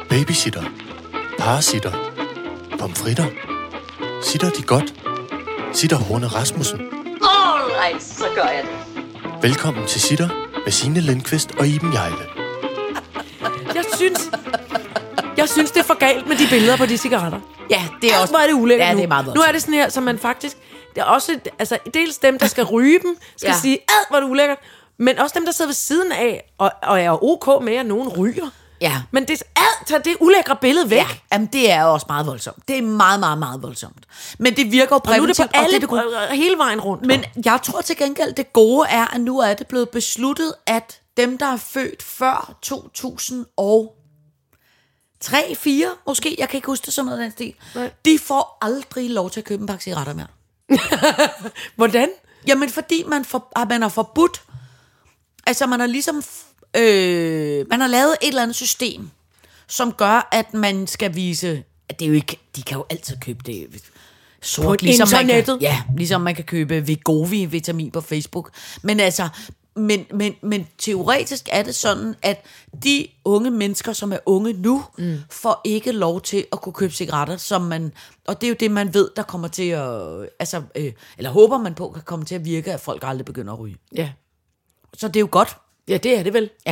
Babysitter. Parasitter. Pomfritter. Sitter de godt? Sitter Horne Rasmussen. Alright, så gør jeg det. Velkommen til Sitter med Signe Lindqvist og Iben Hjejle. Jeg synes, det er for galt med de billeder på de cigaretter. Ja, det er også... Hvor er det ulækkert ja, nu. Det er meget nu er det sådan her, så man faktisk... Det er også... Altså, dels dem, der skal ryge dem, skal sige, hvor er det ulækkert. Men også dem, der sidder ved siden af, og er ok med, at nogen ryger. Ja. Men det tager det ulækre billede væk. Ja, jamen det er også meget voldsomt. Det er meget, meget, meget voldsomt. Men det virker jo præventivt. Og nu er det på alle, hele vejen rundt. Men jeg tror til gengæld, det gode er, at nu er det blevet besluttet, at dem, der er født før 2003, 4 måske, jeg kan ikke huske det sådan noget af den stil, de får aldrig lov til at købe en pakke cigaretter mere. Hvordan? Jamen fordi man har forbudt, altså man har ligesom, man har lavet et eller andet system, som gør, at man skal vise, at det er jo ikke, de kan jo altid købe det sort, på ligesom internettet. ligesom man kan købe Wegovy-vitamin på Facebook. Men altså, men teoretisk er det sådan, at de unge mennesker, som er unge nu, får ikke lov til at kunne købe cigaretter, som man, og det er jo det, man ved, der kommer til at, eller håber man på, kan komme til at virke, at folk aldrig begynder at ryge. Ja. Så det er jo godt. Ja, det er det vel. Ja.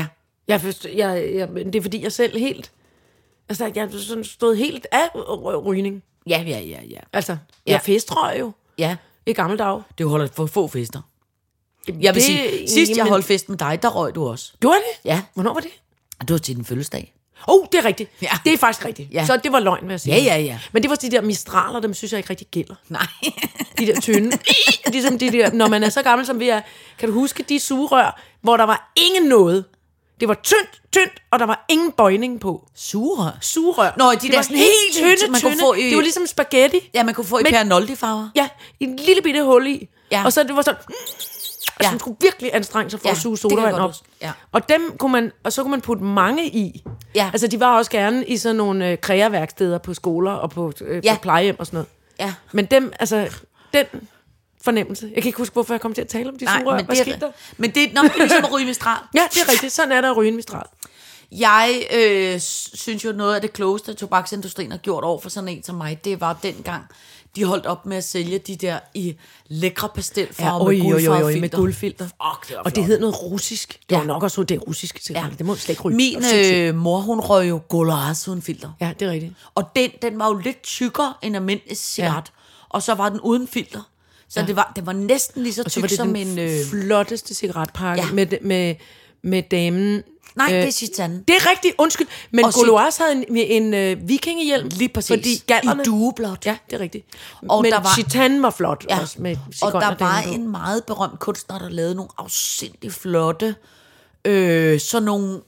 Det er fordi, jeg selv helt... Altså, jeg er sådan stået helt af rygning. Ja. Altså, jeg festrøg jo Ja, i gamle dage. det holder for få fester. Jeg vil sige, sidst jeg holdt fest med dig, der røg du også. Gjorde det? Ja. Hvornår var det? Du var til din fødselsdag. Det er rigtigt. Ja. Det er faktisk rigtigt. Ja. Så det var løgn, vil jeg sige. Ja. Men det var de der mistraler, dem synes jeg ikke rigtig gælder. Nej. De der tynde. Ligesom de der, når man er så gammel, som vi er. Kan du huske de sugerør, hvor der var ingen noget? Det var tyndt, og der var ingen bøjning på. Sugerør. Nå, de det der var sådan helt tynde. man kunne få i... Det var ligesom spaghetti. Ja, man kunne få i Pernoldi-farver. Ja, i en lille bitte hul i. Ja. Og så det var sådan... Altså, man skulle virkelig anstrenge sig for at suge sodavand op. Ja. Og dem kunne man, og så kunne man putte mange i. Ja. Altså, de var også gerne i sådan nogle kreaværksteder på skoler og på plejehjem og sådan noget. Ja. Men dem, altså, den fornemmelse. Jeg kan ikke huske, hvorfor jeg kom til at tale om de sugerør. Hvad skete der? Men det er ligesom at ryge Mistral. Ja, det er rigtigt. Sådan er der at ryge en Mistral. Jeg synes jo, noget af det klogeste, tobaksindustrien har gjort over for sådan en som mig, det var dengang, de holdt op med at sælge de der i lækre pastelfarver med guldfarvet filter. Med guldfilter. Fuck, det var og det hed noget russisk. Det var nok også det russiske cigaretter. Det må vi slet ikke ryge. Min mor, hun røg jo Golazo uden filter. Ja, det er rigtigt. Og den var jo lidt tykkere end almindelig cigaret. Ja. Og så var den uden filter. Så det var næsten lige så tyk som en... flotteste cigaretpakke med damen. Nej, det er Chitan. Det er rigtigt, undskyld. Men Gauloise havde en vikingehjelm. Lige præcis. Fordi gallerne... I dueblåt. Ja, det er rigtigt. Og men der var... Chitan var flot også med og der var en meget berømt kunstner, der lavede nogle afsindig flotte... sådan nogle...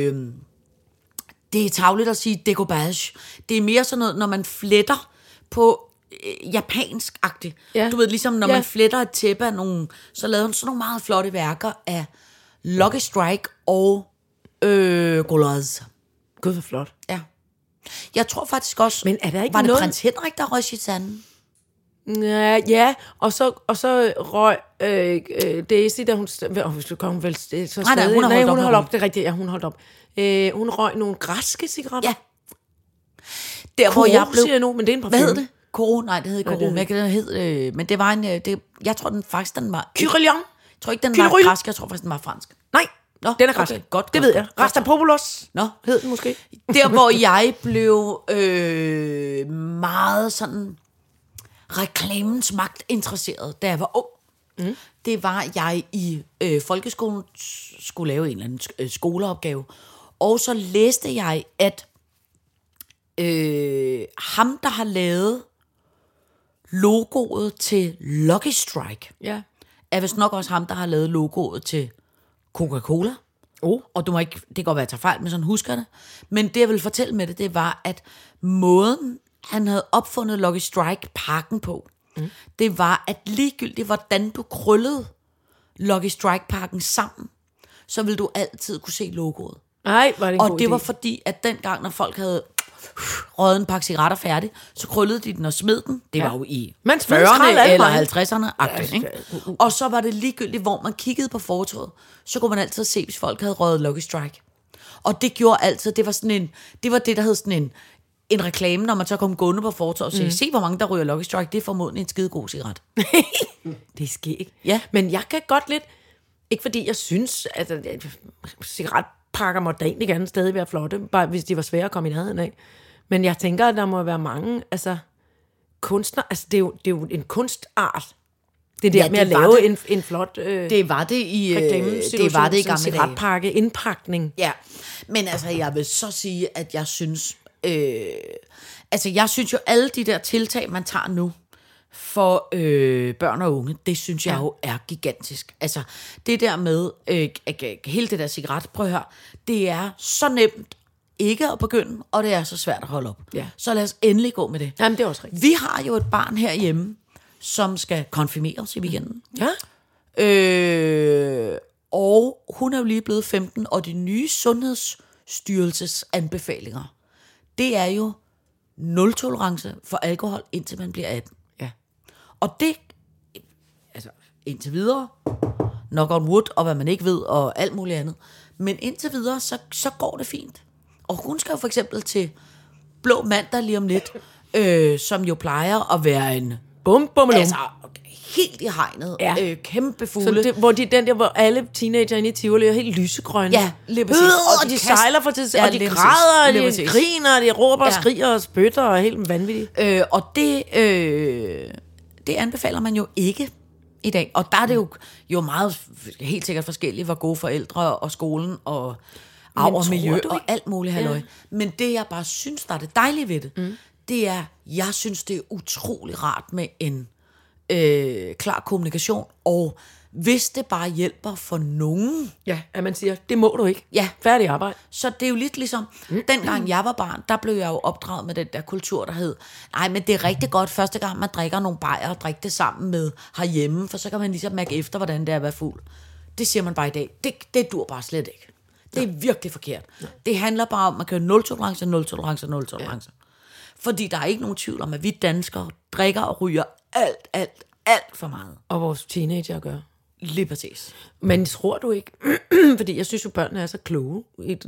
det er tarveligt at sige decoupage. Det er mere sådan noget, når man fletter på... japansk-agtigt. Ja. Du ved, ligesom når man fletter et tæppe af nogle... Så lavede hun sådan nogle meget flotte værker af Lucky Strike og Gauloise. Gud, hvor flot. Ja. Jeg tror faktisk også... Men er der ikke var noget... det prins Henrik, der røg Chitan? Ja, og så røg Daisy, da hun... hun vel så stadig... hun holdt op. Det er rigtigt, ja, hun holdt op. Hun røg nogle græske cigaretter. Ja. Der, hvor jeg blev... siger nu, men det er en parfume. Hvad hed det? Koro? Nej, det hed Koro. Men det var en... jeg tror, den var... Kyrillon? Jeg tror ikke, den var græsk. Jeg tror faktisk, den var fransk. Nej, den er græsk. Okay, godt, det ved jeg. Rastapopoulos hed den måske. Der, hvor jeg blev meget sådan reklamens magt interesseret, da jeg var ung, det var, jeg i folkeskolen skulle lave en eller anden skoleopgave. Og så læste jeg, at ham, der har lavet logoet til Lucky Strike, er vist nok også ham, der har lavet logoet til Coca-Cola. Og du må ikke, det kan godt være, at jeg tager fejl, men sådan husker det. Men det, jeg vil fortælle med det, det var, at måden, han havde opfundet Lucky Strike-pakken på, det var, at ligegyldigt, hvordan du krøllede Lucky Strike-pakken sammen, så ville du altid kunne se logoet. Nej, var det en og god det idé. var fordi, at dengang, når folk havde røget en pakke cigaretter færdig, så krøllede de den og smed den. Det var jo i 40'erne eller 50'erne. Og så var det ligegyldigt, hvor man kiggede på fortovet, så kunne man altid se, hvis folk havde røget Lucky Strike. Og det gjorde altid, det var det, der hed sådan en reklame, når man så kom gående på fortorvet og sagde, se hvor mange, der ryger Lucky Strike, det er formodentlig en skide god cigaret. Det er skægt. Ja. Men jeg kan godt lidt, ikke fordi jeg synes, at cigaretpakker måtte da egentlig gerne stadig være flotte, bare hvis de var svære at komme i nærheden af. Men jeg tænker, at der må være mange, kunstner, det er jo en kunstart. Det der med at lave en flot det var det i gamle cigaretpakke, indpakning. Ja, men jeg vil så sige, at jeg synes, jeg synes jo, alle de der tiltag, man tager nu for børn og unge, det synes jeg jo er gigantisk. Altså, det der med, hele det der cigaret, prøv at høre, det er så nemt ikke at begynde, og det er så svært at holde op. Ja. Så lad os endelig gå med det. Jamen, det er også rigtigt. Vi har jo et barn herhjemme, som skal konfirmeres i weekenden. Ja. Og hun er jo lige blevet 15, og de nye Sundhedsstyrelses anbefalinger, det er jo 0 tolerance for alkohol, indtil man bliver 18. Ja. Og det, indtil videre, knock on wood, og hvad man ikke ved, og alt muligt andet. Men indtil videre, så går det fint. Og hun skal jo for eksempel til Blå Mandag lige om lidt, som jo plejer at være en helt i hegnet, kæmpe fugle. Så hvor alle teenager inde i Tivoli er helt lysegrønne. Ja, lige præcis. Og de sejler for til, og de græder, og de griner, og de råber og skriger og spytter, og er helt vanvittigt. Og det anbefaler man jo ikke i dag. Og der er det jo meget, helt sikkert forskelligt, hvor gode forældre og skolen og arv og miljø og alt muligt halløj. Ja. Men det, jeg bare synes, der er det dejlige ved det, det er, jeg synes, det er utrolig rart med en klar kommunikation, og hvis det bare hjælper for nogen. Ja, at man siger, det må du ikke. Ja. Færdig arbejde. Så det er jo lidt ligesom, dengang jeg var barn, der blev jeg jo opdraget med den der kultur, der hed, nej, men det er rigtig godt første gang, man drikker nogle bajer og drikker det sammen med herhjemme, for så kan man ligesom mærke efter, hvordan det er at være fuld. Det siger man bare i dag. Det dur bare slet ikke. Det er virkelig forkert. Ja. Det handler bare om, at man kan 0 tolerance, 0 tolerance, 0 tolerance. Ja. Fordi der er ikke nogen tvivl om, at vi danskere drikker og ryger alt for meget. Og vores teenager gør. Lige præcis. Men tror du ikke, fordi jeg synes jo, børnene er så kloge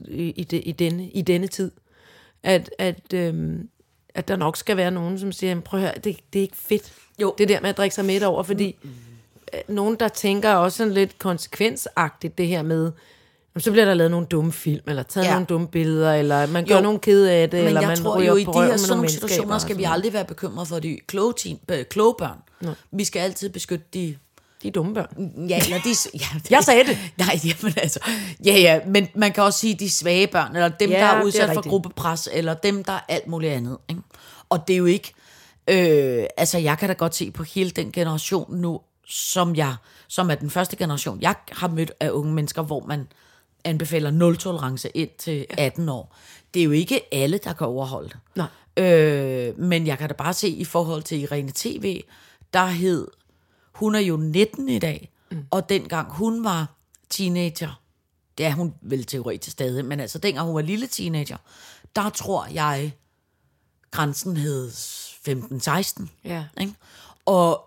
i denne tid, at der nok skal være nogen, som siger, prøv at høre, det er ikke fedt. Jo. Det der med at drikke sig midt over, fordi nogen, der tænker også sådan lidt konsekvensagtigt det her med, så bliver der lavet nogle dumme film, eller taget nogle dumme billeder, eller man gør nogle kede af det, men eller jeg man tror jo, i de her sådan nogle situationer skal vi aldrig være bekymret for de kloge børn. No. Vi skal altid beskytte de dumme børn. Ja, eller jeg sagde det. Nej, jamen men man kan også sige de svage børn, eller dem, der er udsat for gruppepres, eller dem, der er alt muligt andet. Ikke? Og det er jo ikke, jeg kan da godt se på hele den generation nu, som er den første generation, jeg har mødt af unge mennesker, hvor man anbefaler 0 tolerance ind til 18 år. Det er jo ikke alle, der kan overholde det. Nej. Men jeg kan da bare se i forhold til Irene TV, hun er jo 19 i dag, og dengang hun var teenager, det er hun vel teoretisk stadig, men altså dengang hun var lille teenager, der tror jeg, grænsen hed 15-16. Ja. Ikke? Og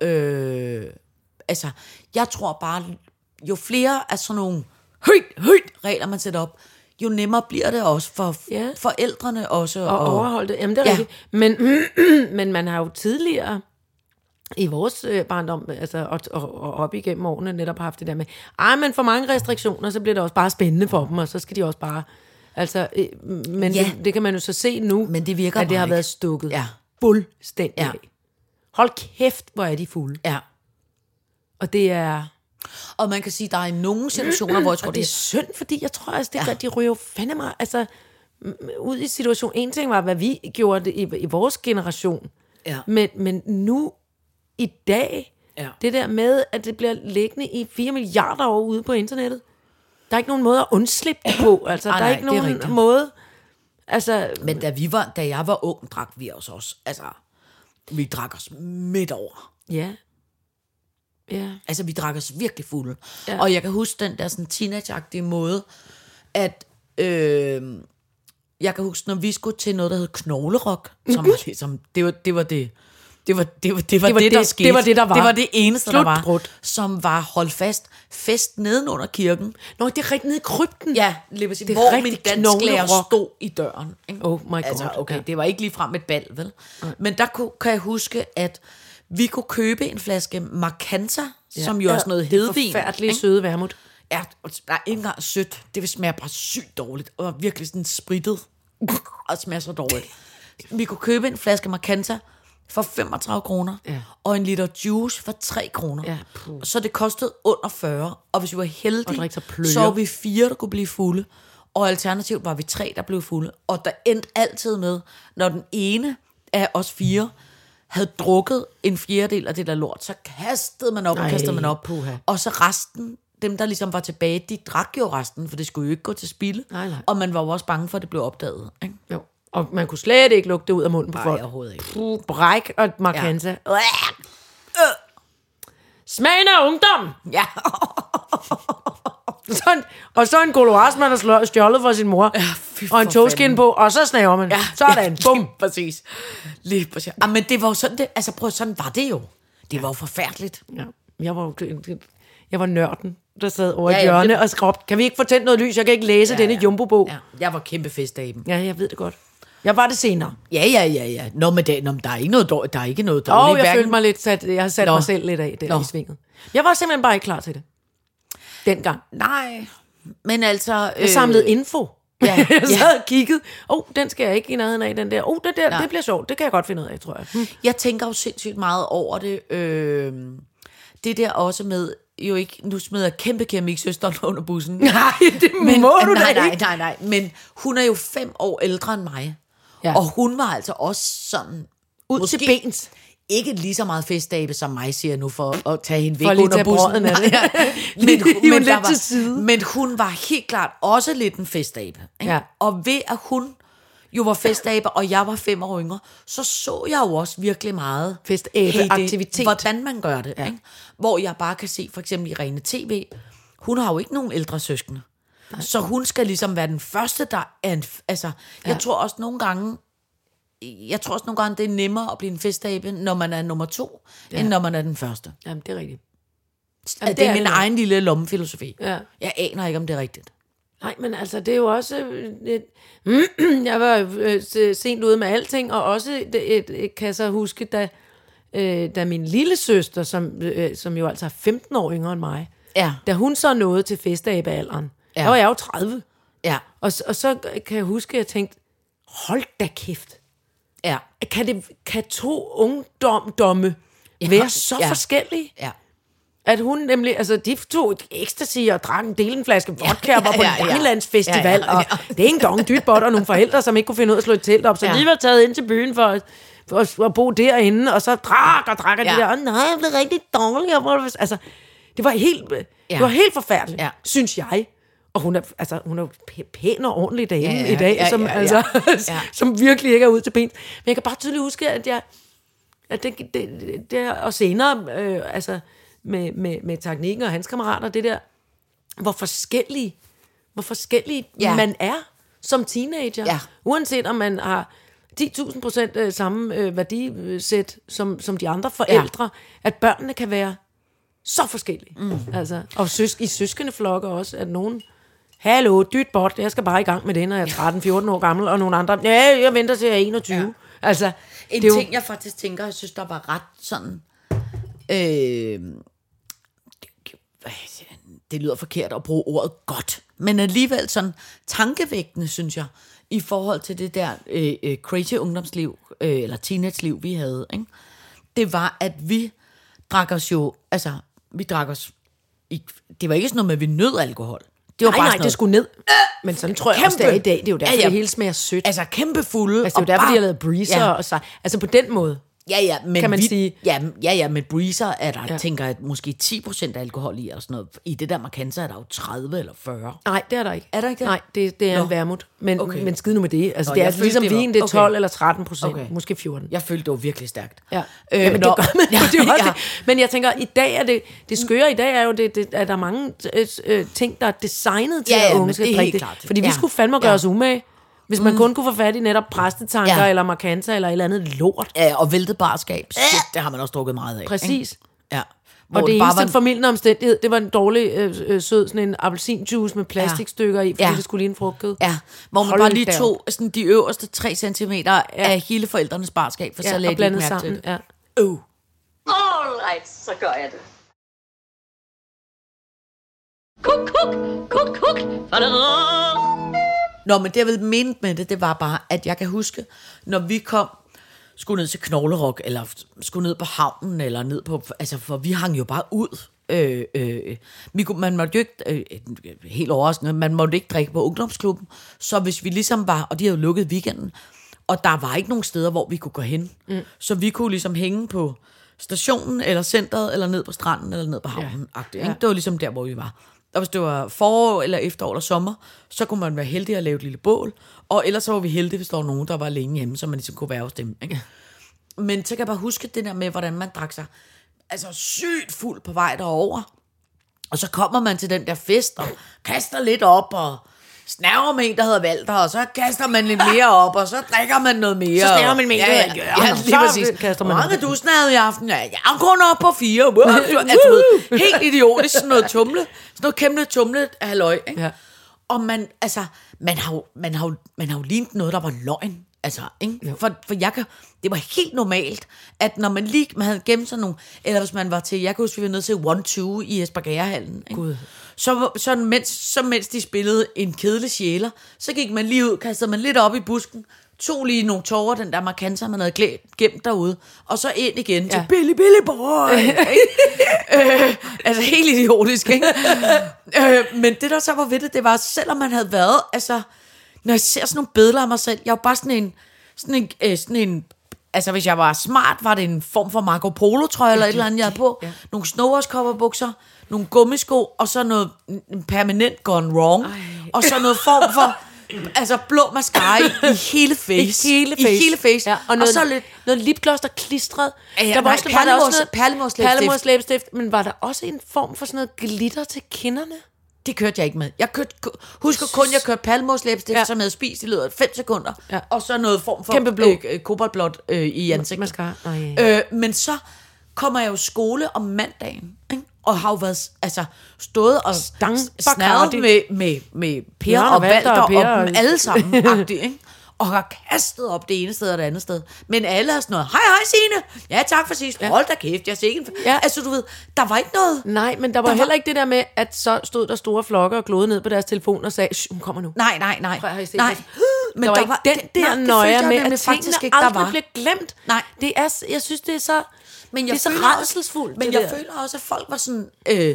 jeg tror bare, jo flere af sådan nogle regler, man sætter op, jo nemmere bliver det også for forældrene også. Og overholde det. Jamen, det er rigtigt. Men man har jo tidligere i vores barndom, og op igennem årene, netop haft det der med, men for mange restriktioner, så bliver det også bare spændende for dem, og så skal de også bare, men det kan man jo så se nu, men det virker at det har været stukket fuldstændig af. Hold kæft, hvor er de fulde. Ja. Og det er... Og man kan sige, der er i nogle situationer, hvor jeg tror, det er synd, fordi jeg tror, det de ryger jo fandme mig, ud i situation. En ting var, hvad vi gjorde det i vores generation. Ja. Men nu, i dag, det der med, at det bliver liggende i 4 milliarder år ude på internettet. Der er ikke nogen måde at undslippe det på. Der er ikke nogen måde... Men da jeg var ung, drak vi også. Vi drak os midt over. Ja. Ja. Vi drak os virkelig fulde. Ja. Og jeg kan huske den der sådan teenageagtige måde, at jeg kan huske, når vi skulle til noget, der hed knoglerok, som var ligesom, det var det der skete. Det var det, der var. Det var det eneste, der var, som var holdt fast fest nedenunder kirken. Nå, det er rigtig nede i krypten. Ja, lige præcis, det er hvor rigtig min dansklærer knoglerock. stod i døren. Ikke? Oh my god. Altså, okay, det var ikke lige frem et bal, vel? Men der kan jeg huske, at vi kunne købe en flaske Marcanta, som jo er sådan noget hedvin. Forfærdelige søde vermut. Ja, der er ikke engang sødt. Det smager bare sygt dårligt, og virkelig sådan sprittet, og smager så dårligt. Vi kunne købe en flaske Marcanta for 35 kroner, og en liter juice for 3 kroner. Ja, så det kostede under 40, og hvis vi var heldige, så var vi 4, der kunne blive fulde, og alternativt var vi 3, der blev fulde. Og der endte altid med, når den ene af os 4 havde drukket en fjerdedel af det der lort, så kastede man op og kastede man op. Og så resten, dem der ligesom var tilbage, de drak jo resten, for det skulle jo ikke gå til spilde. Nej. Og man var jo også bange for, at det blev opdaget. Ikke? Jo. Og man kunne slet ikke lugte det ud af munden på folk. Nej, overhovedet ikke. Bræk og Marcanta. Ja. Smagen af ungdom! Ja. Og så en Colorado, man har stjålet fra sin mor. Og en togskin på, og så snaver man. Sådan, bum. Præcis. Lige præcis. Men det var jo sådan, det, altså prøv, sådan var det jo. Det var jo forfærdeligt. Ja. Jeg var nørden, der sad over et hjørne og skråbte, kan vi ikke få tændt noget lys? Jeg kan ikke læse denne jumbo-bog. Ja. Jeg var kæmpe festaben. Ja, jeg ved det godt. Jeg var det senere. Ja. Nå, men der er ikke noget dårligt. Der er ikke noget dårligt. Jeg følte mig lidt sat. Jeg har sat mig selv lidt af der i svinget. Jeg var simpelthen bare ikke klar til det. Dengang. Nej. Men altså... Jeg samlede info. Ja. Jeg sad og kiggede. Den skal jeg ikke i nærheden af, den der. Det bliver sjovt. Det kan jeg godt finde ud af, tror jeg. Jeg tænker jo sindssygt meget over det. Det der også med... Jo ikke, nu smider jeg kæmpe keramiksøsteren under bussen. Nej, det må du da ikke. Nej. Men hun er jo 5 år ældre end mig. Ja. Og hun var altså også sådan... Ud måske til bens. Ikke lige så meget festabe, som mig siger nu, for at tage hende væk for under bussen. Men, men hun var helt klart også lidt en festabe. Ja. Og ved at hun jo var festabe, og jeg var 5 år yngre, så jeg jo også virkelig meget festabe-aktivitet. Hvordan man gør det. Ja. Ikke? Hvor jeg bare kan se, for eksempel i Rene TV, hun har jo ikke nogen ældre søskende. Nej. Så hun skal ligesom være den første, der er jeg tror også nogle gange, det er nemmere at blive en festabe, når man er nummer 2, end når man er den første. Jamen, det er rigtigt. Jamen, det er min egen lille lommefilosofi. Ja. Jeg aner ikke, om det er rigtigt. Nej, men altså, det er jo også... jeg var sent ude med alting, og også kan jeg så huske, da min lille søster, som jo altså er 15 år yngre end mig, da hun så nåede til festabealderen, der var jeg jo 30. Ja. Og så kan jeg huske, at jeg tænkte, hold da kæft. Ja. Kan 2 ungdomme være så forskellige? Ja. At hun nemlig, altså de tog ecstasy og drak en flaske vodka og var på en Langelandsfestival, og det er en dong dytbot og nogle forældre, som ikke kunne finde ud af at slå et telt op, så de var taget ind til byen for at bo derinde, og så drak de der, nej, jeg blev rigtig dårlig. Altså, det var helt forfærdeligt, synes jeg. Og hun er pæn og ordentlig dame i dag, som virkelig ikke er ude til ben. Men jeg kan bare tydeligt huske, at det og senere, med teknikken og hans kammerater, det der, hvor forskellige man er som teenager. Ja. Uanset om man har 10.000% samme værdisæt som de andre forældre, at børnene kan være så forskellige. Altså, og i søskendeflokke også, at nogen... Hallo, dytbot, jeg skal bare i gang med det, når jeg er 13-14 år gammel, og nogle andre, jeg venter til jeg er 21. Ja. Altså, en ting, jeg faktisk tænker, jeg synes, der var ret sådan... det lyder forkert at bruge ordet godt, men alligevel sådan tankevækkende, synes jeg, i forhold til det der crazy ungdomsliv, eller teenage-liv, vi havde. Ikke? Det var, at vi drak os jo... Altså, det var ikke sådan noget med, at vi nød alkohol. Det var nej, det skulle ned. Men sådan tror jeg også, det er i dag. Det er jo derfor, det hele smager sødt. Altså kæmpe fulde. Altså, det er jo derfor, de har lavet breezer. Og så, altså på den måde. Men kan man sige. Ja, med breezer er der, tænker jeg, måske 10% alkohol i, og sådan noget. I det der Marcanta er der jo 30 eller 40. Nej, det er der ikke. Er der ikke det? Nej, det er en vermut. Men skid nu med det. Altså, det er ligesom vin, det er 12 eller 13%, måske 14. Jeg følte, det var virkelig stærkt. Ja. Men det gør man. Det er også det. Men jeg tænker, i dag er det skøre i dag er jo, at der er mange ting, der er designet til, at unge skal drikke det. Fordi vi skulle fandme gøre os umage. Hvis man kun kunne få fat i netop præstetanker, eller Marcanta, eller et eller andet lort. Ja, og væltet barskab. Shit, det har man også drukket meget af. Præcis. Ja. Hvor og det eneste en formildende omstændighed, det var en dårlig sød, sådan en appelsinjuice med plastikstykker i, fordi det skulle ligne frugtkød. Ja, hvor man bare lige tog sådan de øverste 3 centimeter af hele forældrenes barskab, for så lagde de ikke mærke til det. Ja. Alright, så gør jeg det. Kuk, kuk, kuk, kuk. Nå, men det jeg ville mene med det var bare, at jeg kan huske, når vi skulle ned til Knoglerok, eller skulle ned på havnen, eller ned på, altså for vi hang jo bare ud. Man måtte jo ikke, helt overraskende, man måtte ikke drikke på ungdomsklubben, så hvis vi ligesom var, og de havde jo lukket weekenden, og der var ikke nogen steder, hvor vi kunne gå hen, så vi kunne ligesom hænge på stationen, eller centret, eller ned på stranden, eller ned på havnen. Ja. Det var ligesom der, hvor vi var. Og hvis det var forår, eller efterår, eller sommer, så kunne man være heldig at lave et lille bål, og ellers så var vi heldige, hvis der var nogen, der var alene hjemme, så man ligesom kunne være hos dem. Ikke? Men så kan jeg bare huske det der med, hvordan man drak sig altså sygt fuld på vej derover. Og så kommer man til den der fest, og kaster lidt op, og snæver med en, der hedder Walter, og så kaster man lidt mere op, og så drikker man noget mere. Så snæver man med en, lige præcis. Hvor mange du snævede i aften? Ja, jeg er kun op på 4. Altså, helt idiotisk, sådan noget kæmpe tumle halløj. Ikke? Ja. Og man har jo lignet noget, der var løgn. Altså, ikke? For det var helt normalt, at når man havde gemt sådan nogle, eller hvis man var til, jeg kan huske, vi var nødt til 1-2 i Esbjerghallen. Så mens de spillede en kedelig sjæler, så gik man lige ud, kastede man lidt op i busken, tog lige nogle tårer, den der markanser, man havde gemt derude, og så ind igen til Billy Boy. Altså helt idiotisk, ikke? Men det der så var ved det var, selvom man havde været, altså, når jeg ser sådan nogle billeder af mig selv, jeg var bare sådan en altså hvis jeg var smart, var det en form for Marco Polo trøje eller et eller andet, jeg havde på. Nogle Snovers-kopperbukser, nogle gummisko, og så noget permanent gone wrong. Og så noget form for altså blå mascara i hele face. I hele face. Ja, og noget lipgloss, der klistrede. Der var også perlemorslæbestift. Men var der også en form for sådan noget glitter til kinderne? Det kørte jeg ikke med. Jeg kørte palmoslæbstift, som jeg havde spist i løbet af 5 sekunder. Ja. Og så noget form for kobaltblåt i ansigtet. Men så kommer jeg jo skole om mandagen, ikke? Og har jo været, altså, stået og snærret med Per og Walter og dem alle sammen, ikke? Og har kastet op det ene sted og det andet sted. Men alle har sådan noget, hej Signe, ja tak for sidst, hold da kæft, jeg ser ikke. Altså du ved, der var ikke noget. Nej, men der var heller ikke det der med, at så stod der store flokker og glodede ned på deres telefon og sagde, hun kommer nu. Nej. Men der var ikke den der nøje med, at tingene aldrig bliver glemt. Nej. Det er, jeg synes, det er så, men det er så rædselsfuldt. Men jeg føler også, at folk var sådan,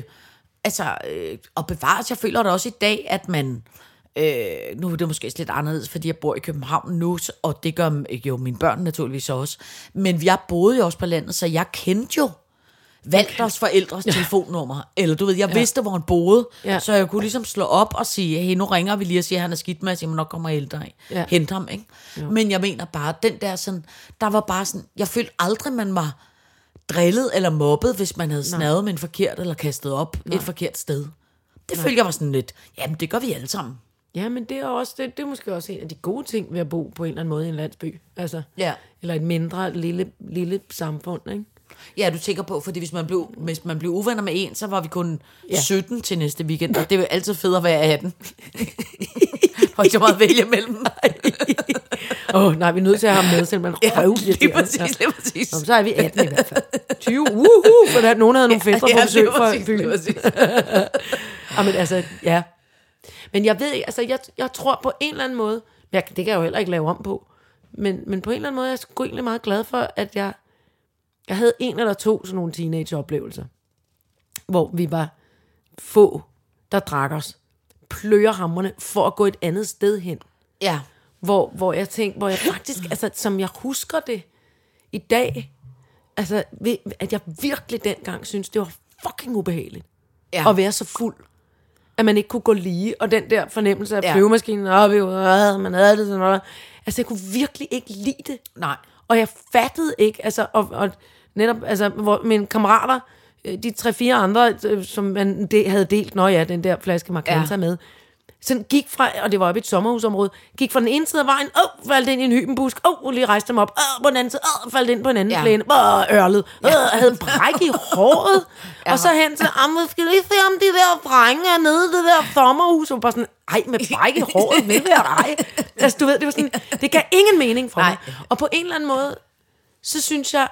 og bevares, jeg føler det også i dag, at man, nu er det måske lidt anderledes, fordi jeg bor i København nu, og det gør jo mine børn naturligvis også. Men jeg boede jo også på landet, så jeg kendte jo Walters forældres telefonnummer. Eller du ved, jeg vidste, hvor han boede, så jeg kunne ligesom slå op og sige, hey, nu ringer vi lige og siger, at han er skidt med, og siger, nok kommer ældre af. Hente ham, ikke? Men jeg mener bare, den der sådan, der var bare sådan, jeg følte aldrig, man var drillet eller mobbet, hvis man havde snadet med en forkert, eller kastet op et forkert sted. Det følte jeg var sådan lidt, jamen det gør vi alle sammen. Ja, men det er også det er måske også en af de gode ting ved at bo på en eller anden måde i en landsby. Altså, eller et mindre, lille samfund, ikke? Ja, du tænker på, fordi hvis man blev uvenner med en, så var vi kun 17 til næste weekend, og det er jo altid fedt at være 18. Og ikke så meget at vælge mellem. Nej, vi er nødt til at have ham med, selvom man røv. Lige præcis. Så er vi 18 i hvert fald. 20, for der nogen havde nogle fætter på besøg fra byen. Men altså, Men jeg ved ikke, altså jeg tror på en eller anden måde, det kan jeg jo heller ikke lave om på, men på en eller anden måde, jeg er sgu egentlig meget glad for, at jeg havde 1 eller 2 sådan nogle teenageoplevelser, hvor vi var få, der drak os plørehammerne for at gå et andet sted hen. Ja. Hvor jeg faktisk, altså som jeg husker det i dag, altså at jeg virkelig dengang synes det var fucking ubehageligt at være så fuld, at man ikke kunne gå lige, og den der fornemmelse af flyvemaskinen op i man havde det sådan noget. Altså jeg kunne virkelig ikke lide det. Nej. Og jeg fattede ikke, altså og netop, altså hvor mine kammerater, de 3-4 andre, som man havde delt, den der flaske Marcanza med, sådan gik fra, og det var oppe i et sommerhusområde, gik fra den ene side af vejen, faldt ind i en hybenbusk, lige rejste mig op, på den anden side, faldt ind på en anden plæne, ørlet, havde bræk i håret, og så hen til, skal lige se om de der drenge er nede i det der sommerhus, og bare sådan, med bræk i håret, vil være ej. Altså, du ved, det var sådan, det gav ingen mening for mig. Og på en eller anden måde, så synes jeg,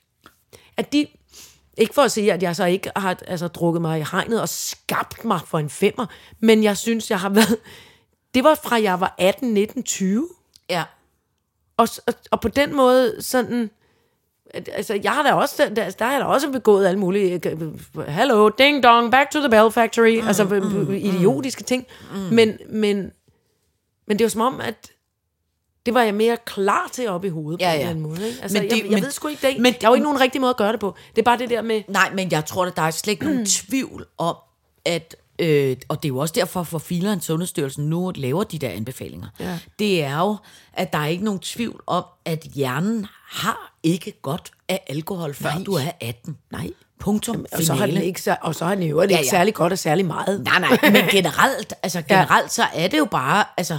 at de, ikke for at sige, at jeg så ikke har drukket mig i hegnet og skabt mig for en 5'er, men jeg synes, jeg har været, det var fra jeg var 18, 19, 20. Ja. Og på den måde sådan, altså jeg har da også, der har jeg da også begået alle mulige, hello, ding dong, back to the Bell Factory, idiotiske ting, men det var som om, at det var jeg mere klar til op i hovedet på en eller anden måde. Ikke? Altså, jeg ved sgu ikke det. Men der er jo ikke nogen rigtig måde at gøre det på. Det er bare det der med... Nej, men jeg tror, at der er slet ikke nogen tvivl om, at... og det er jo også derfor, for Fileren Sundhedsstyrelsen nu laver de der anbefalinger. Ja. Det er jo, at der er ikke nogen tvivl om, at hjernen har ikke godt af alkohol, før du er 18. Nej. Punktum. Og så har den ikke, ikke særlig godt og særlig meget. Nej, men generelt så er det jo bare, altså,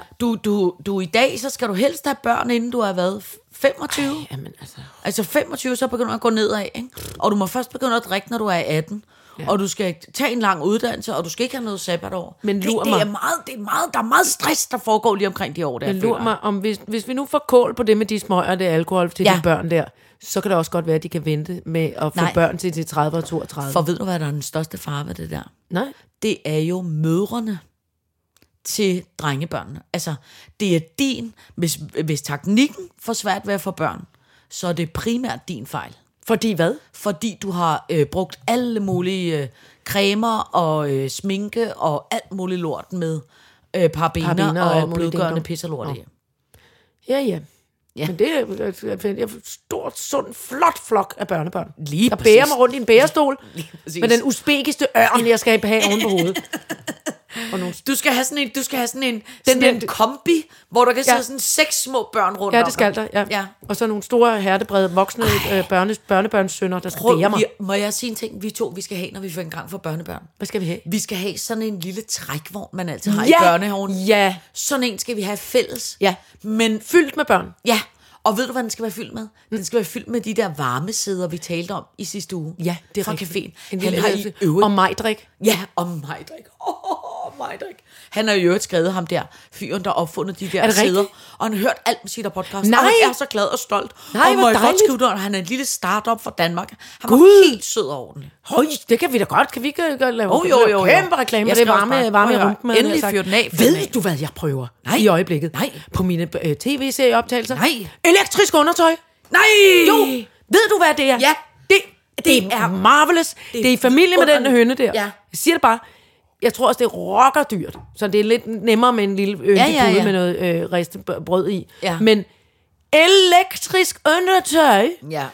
du i dag, så skal du helst have børn, inden du har været 25. Jamen, altså 25, så begynder at gå nedad, ikke? Og du må først begynde at drikke, når du er 18. Ja. Og du skal tage en lang uddannelse, og du skal ikke have noget sabbatår. Men der er meget stress, der foregår lige omkring de år der. Men lur mig, om hvis vi nu får kål på det med de smøger, det alkohol til de børn der, så kan det også godt være, at de kan vente med at få børn til de 30 og 32. For ved du, hvad der er den største fare ved det der? Nej. Det er jo mødrene til drengebørnene. Altså, det er din, hvis teknikken får svært ved at få børn, så er det primært din fejl. Fordi hvad? Fordi du har brugt alle mulige cremer og sminke og alt muligt lort med parabener og blødgørende pisserlort i. Ja. Men det er en stort, sund, flot flok af børnebørn. Lige der bærer mig rundt i en bærestol med den uzbekiske ørn, jeg skal have oven på hovedet. Du skal have sådan en kombi, hvor der kan sidde sådan 6 små børn rundt om. Ja, det skal der, ja. Og så nogle store hærdebrede voksne børnebørnssønner, der skal bære mig. Må jeg sige en ting, vi skal have, når vi får en gang for børnebørn? Hvad skal vi have? Vi skal have sådan en lille trækvogn, man altid har i børnehaven. Ja. Sådan en skal vi have fælles. Ja, men fyldt med børn. Ja. Og ved du, hvad den skal være fyldt med? Den skal være fyldt med de der varmesæder, vi talte om i sidste uge. Ja, det er fra rigtigt. Caféen. Han har i øvrigt... Og majdrik. Ja, og majdrik. Majdrik. Han har i øvrigt skrevet ham der, fyren, der opfundet de der sæder. Og han har hørt alt med sit podcast. Nej. Og han er så glad og stolt. Nej, og må jeg godt skrive det, han er en lille startup fra Danmark. Han var helt sød og ordentlig. Høj, det kan vi da godt. Kan vi ikke lave jo. Kæmpe reklame? Det er varme i rumpen. Endelig fyr den af. Ved du, hvad jeg prøver i øjeblikket? Nej. På mine tv-serieoptagelser? Nej. Elektrisk undertøj. Nej. Jo. Ved du, hvad det er? Ja. Det er marvelous. Det er i familie med den høne der. Ja. Jeg siger det bare. Jeg tror også, det er rockerdyrt. Så det er lidt nemmere med en lille pude med noget ristet brød i. Ja. Men elektrisk undertøj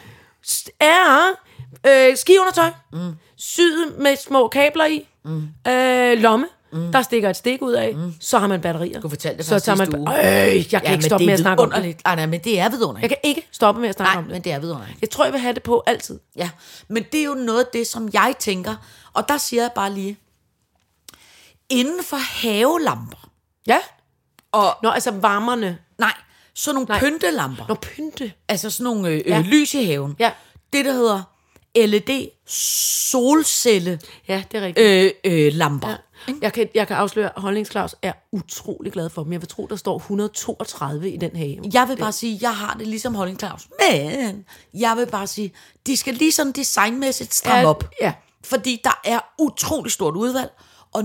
er skiundertøj. Syet med små kabler i. Lomme. Der stikker et stik ud af. Så har man batterier. Du fortalte det så tager man jeg kan ikke stoppe med at snakke om det. Nej, men det er vidunderligt. Jeg kan ikke stoppe med at snakke om det. Men det er vidunderligt. Jeg tror, jeg vil have det på altid. Ja, men det er jo noget af det, som jeg tænker. Og der siger jeg bare lige, inden for havelamper. Ja. Altså varmerne. Nej, sådan nogle pyntelamper. Pynte. Altså sådan nogle lys i haven. Ja. Det, der hedder LED solcelle. Ja, det er rigtigt. Lamper. Ja. Jeg kan afsløre, at Holdningsklaus er utrolig glad for dem. Jeg vil tro, der står 132 i den have. Jeg vil bare sige, jeg har det ligesom Holdningsklaus. Men jeg vil bare sige, de skal lige sådan designmæssigt stramme op. Ja. Fordi der er utrolig stort udvalg. Og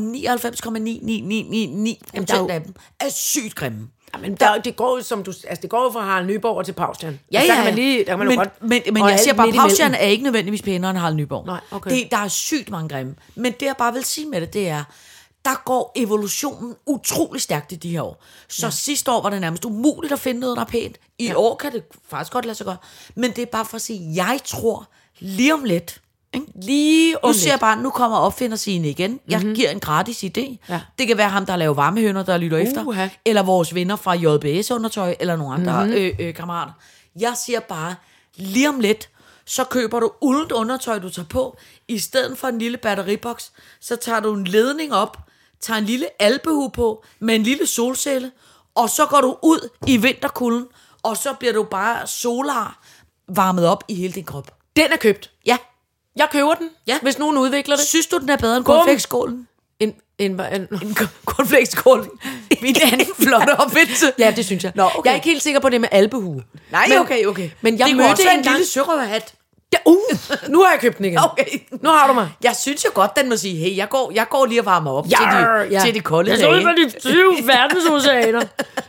99,9999% af dem er sygt grimme. Men det går jo som det går jo fra Harald Nyborg til Paustian. Ja, altså, der kan man lige, der kan man men jeg siger bare, Paustian er ikke nødvendigvis pænere end Harald Nyborg. Nej, okay. Der er sygt mange grimme. Men det jeg bare vil sige med det er, der går evolutionen utrolig stærkt i de her år. Så sidste år var det nærmest umuligt at finde noget, der er pænt. I år kan det faktisk godt lade sig gøre. Men det er bare for at sige, jeg tror lige om lidt, nu siger jeg bare, nu kommer opfindersiden igen. Jeg giver en gratis idé. Ja. Det kan være ham, der laver varmehøner, der lytter efter. Eller vores venner fra JBS-undertøj, eller nogle andre kammerater. Jeg siger bare, lige om lidt, så køber du uldent undertøj, du tager på. I stedet for en lille batteriboks, så tager du en ledning op tager en lille alpehue på med en lille solcelle, og så går du ud i vinterkulden, og så bliver du bare solar varmet op i hele din krop. Den er købt. Ja. Jeg køber den, hvis nogen udvikler det. Synes du, den er bedre end cornflakeskålen? En Cornflakeskålen. Min anden flotte opfindelse. Ja, det synes jeg. Nå, okay. Jeg er ikke helt sikker på det med alpehue. Nej, men, okay. Men jeg det mødte også en en gang... lille sørøverhat. Ja, nu har jeg købt den igen. Okay. Nu har du mig. Jeg synes jo godt, den må sige, hey, jeg går lige og varmer op til de kolde dage. Jeg så ud på de 20 verdensoceaner.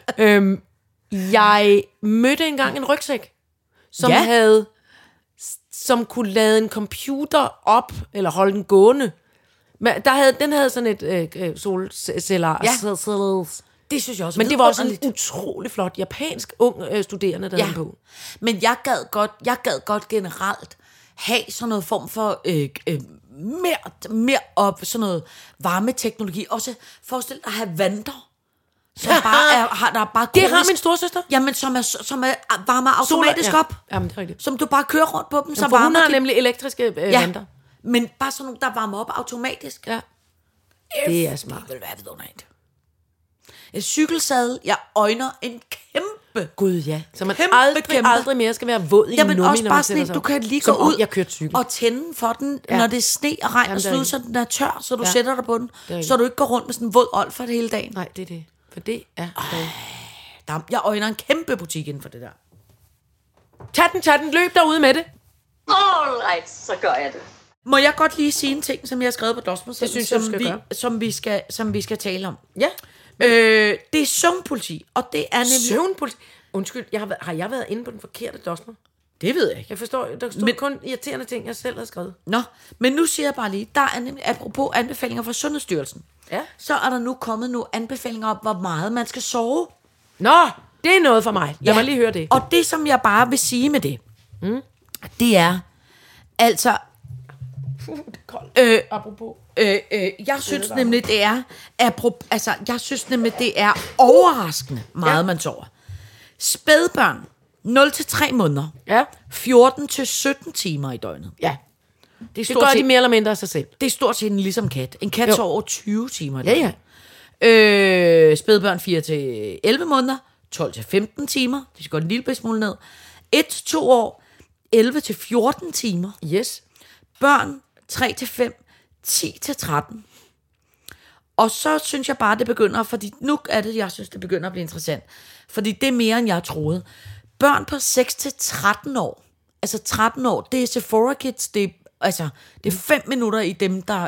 Jeg mødte engang en rygsæk, som kunne lade en computer op, eller holde den gående. Men den havde sådan et solceller. Ja. Det synes jeg også. Men det var også en utrolig flot japansk ung studerende, der havde på. Men jeg gad godt generelt have sådan noget form for mere op, sådan noget varmeteknologi. Også forestil dig at have vanter, som bare er bare det har min storesøster. Jamen, som er varmer automatisk op. Jamen, det er rigtigt. Som du bare kører rundt på dem, så for varmer hun har nemlig elektriske vanter. Men bare sådan nogle, der varmer op automatisk. Ja. Det er smart. Det vil være vidunderligt. En cykelsadel, jeg øjner en kæmpe. Gud, ja. Så man Kæmpe. aldrig mere skal være våd i Jamen nummi, også bare sådan, du kan lige gå ud jeg kørte cykel. og tænde for den, når det er sne og regn og slud, så den er tør, så du sætter dig på den, så du ikke går rundt med sådan en våd old for det hele dagen. Nej, det er det. For det er Jeg øjner en kæmpe butik inden for det der. Tag den, løb derude med det. Alright, så gør jeg det. Må jeg godt lige sige en ting, som jeg har skrevet på Dosmer, Det synes jeg, du skal gøre. som vi skal tale om. Ja. Det er søvnpoliti, og det er nemlig... Søvnpoliti? Undskyld, har jeg været inde på den forkerte Dosmer? Det ved jeg ikke. Jeg forstår, der stod kun irriterende ting, jeg selv har skrevet. Nå, men nu siger jeg bare lige, der er nemlig, apropos anbefalinger fra Sundhedsstyrelsen, så er der nu kommet nogle anbefalinger om, hvor meget man skal sove. Nå, det er noget for mig. Lad mig lige høre det. Og det, som jeg bare vil sige med det, det er, altså... Apropos. Jeg synes nemlig, det er... jeg synes nemlig, det er overraskende meget, man sover. Spædbørn, 0-3 måneder. Ja. 14-17 timer i døgnet. Ja. Det gør de mere eller mindre af sig selv. Det er stort set ligesom kat. En kat sover over 20 timer i døgnet. Ja. Spædbørn 4-11 måneder, 12-15 timer. De skal gå en lille smule ned. 1-2 år, 11-14 timer. Yes. Børn 3-5, 10-13. Og så synes jeg bare, det begynder, fordi nu er det, jeg synes, det begynder at blive interessant. Fordi det er mere, end jeg troede. Børn på 6-13 år, altså 13 år, det er Sephora Kids, det er 5 minutter i dem, der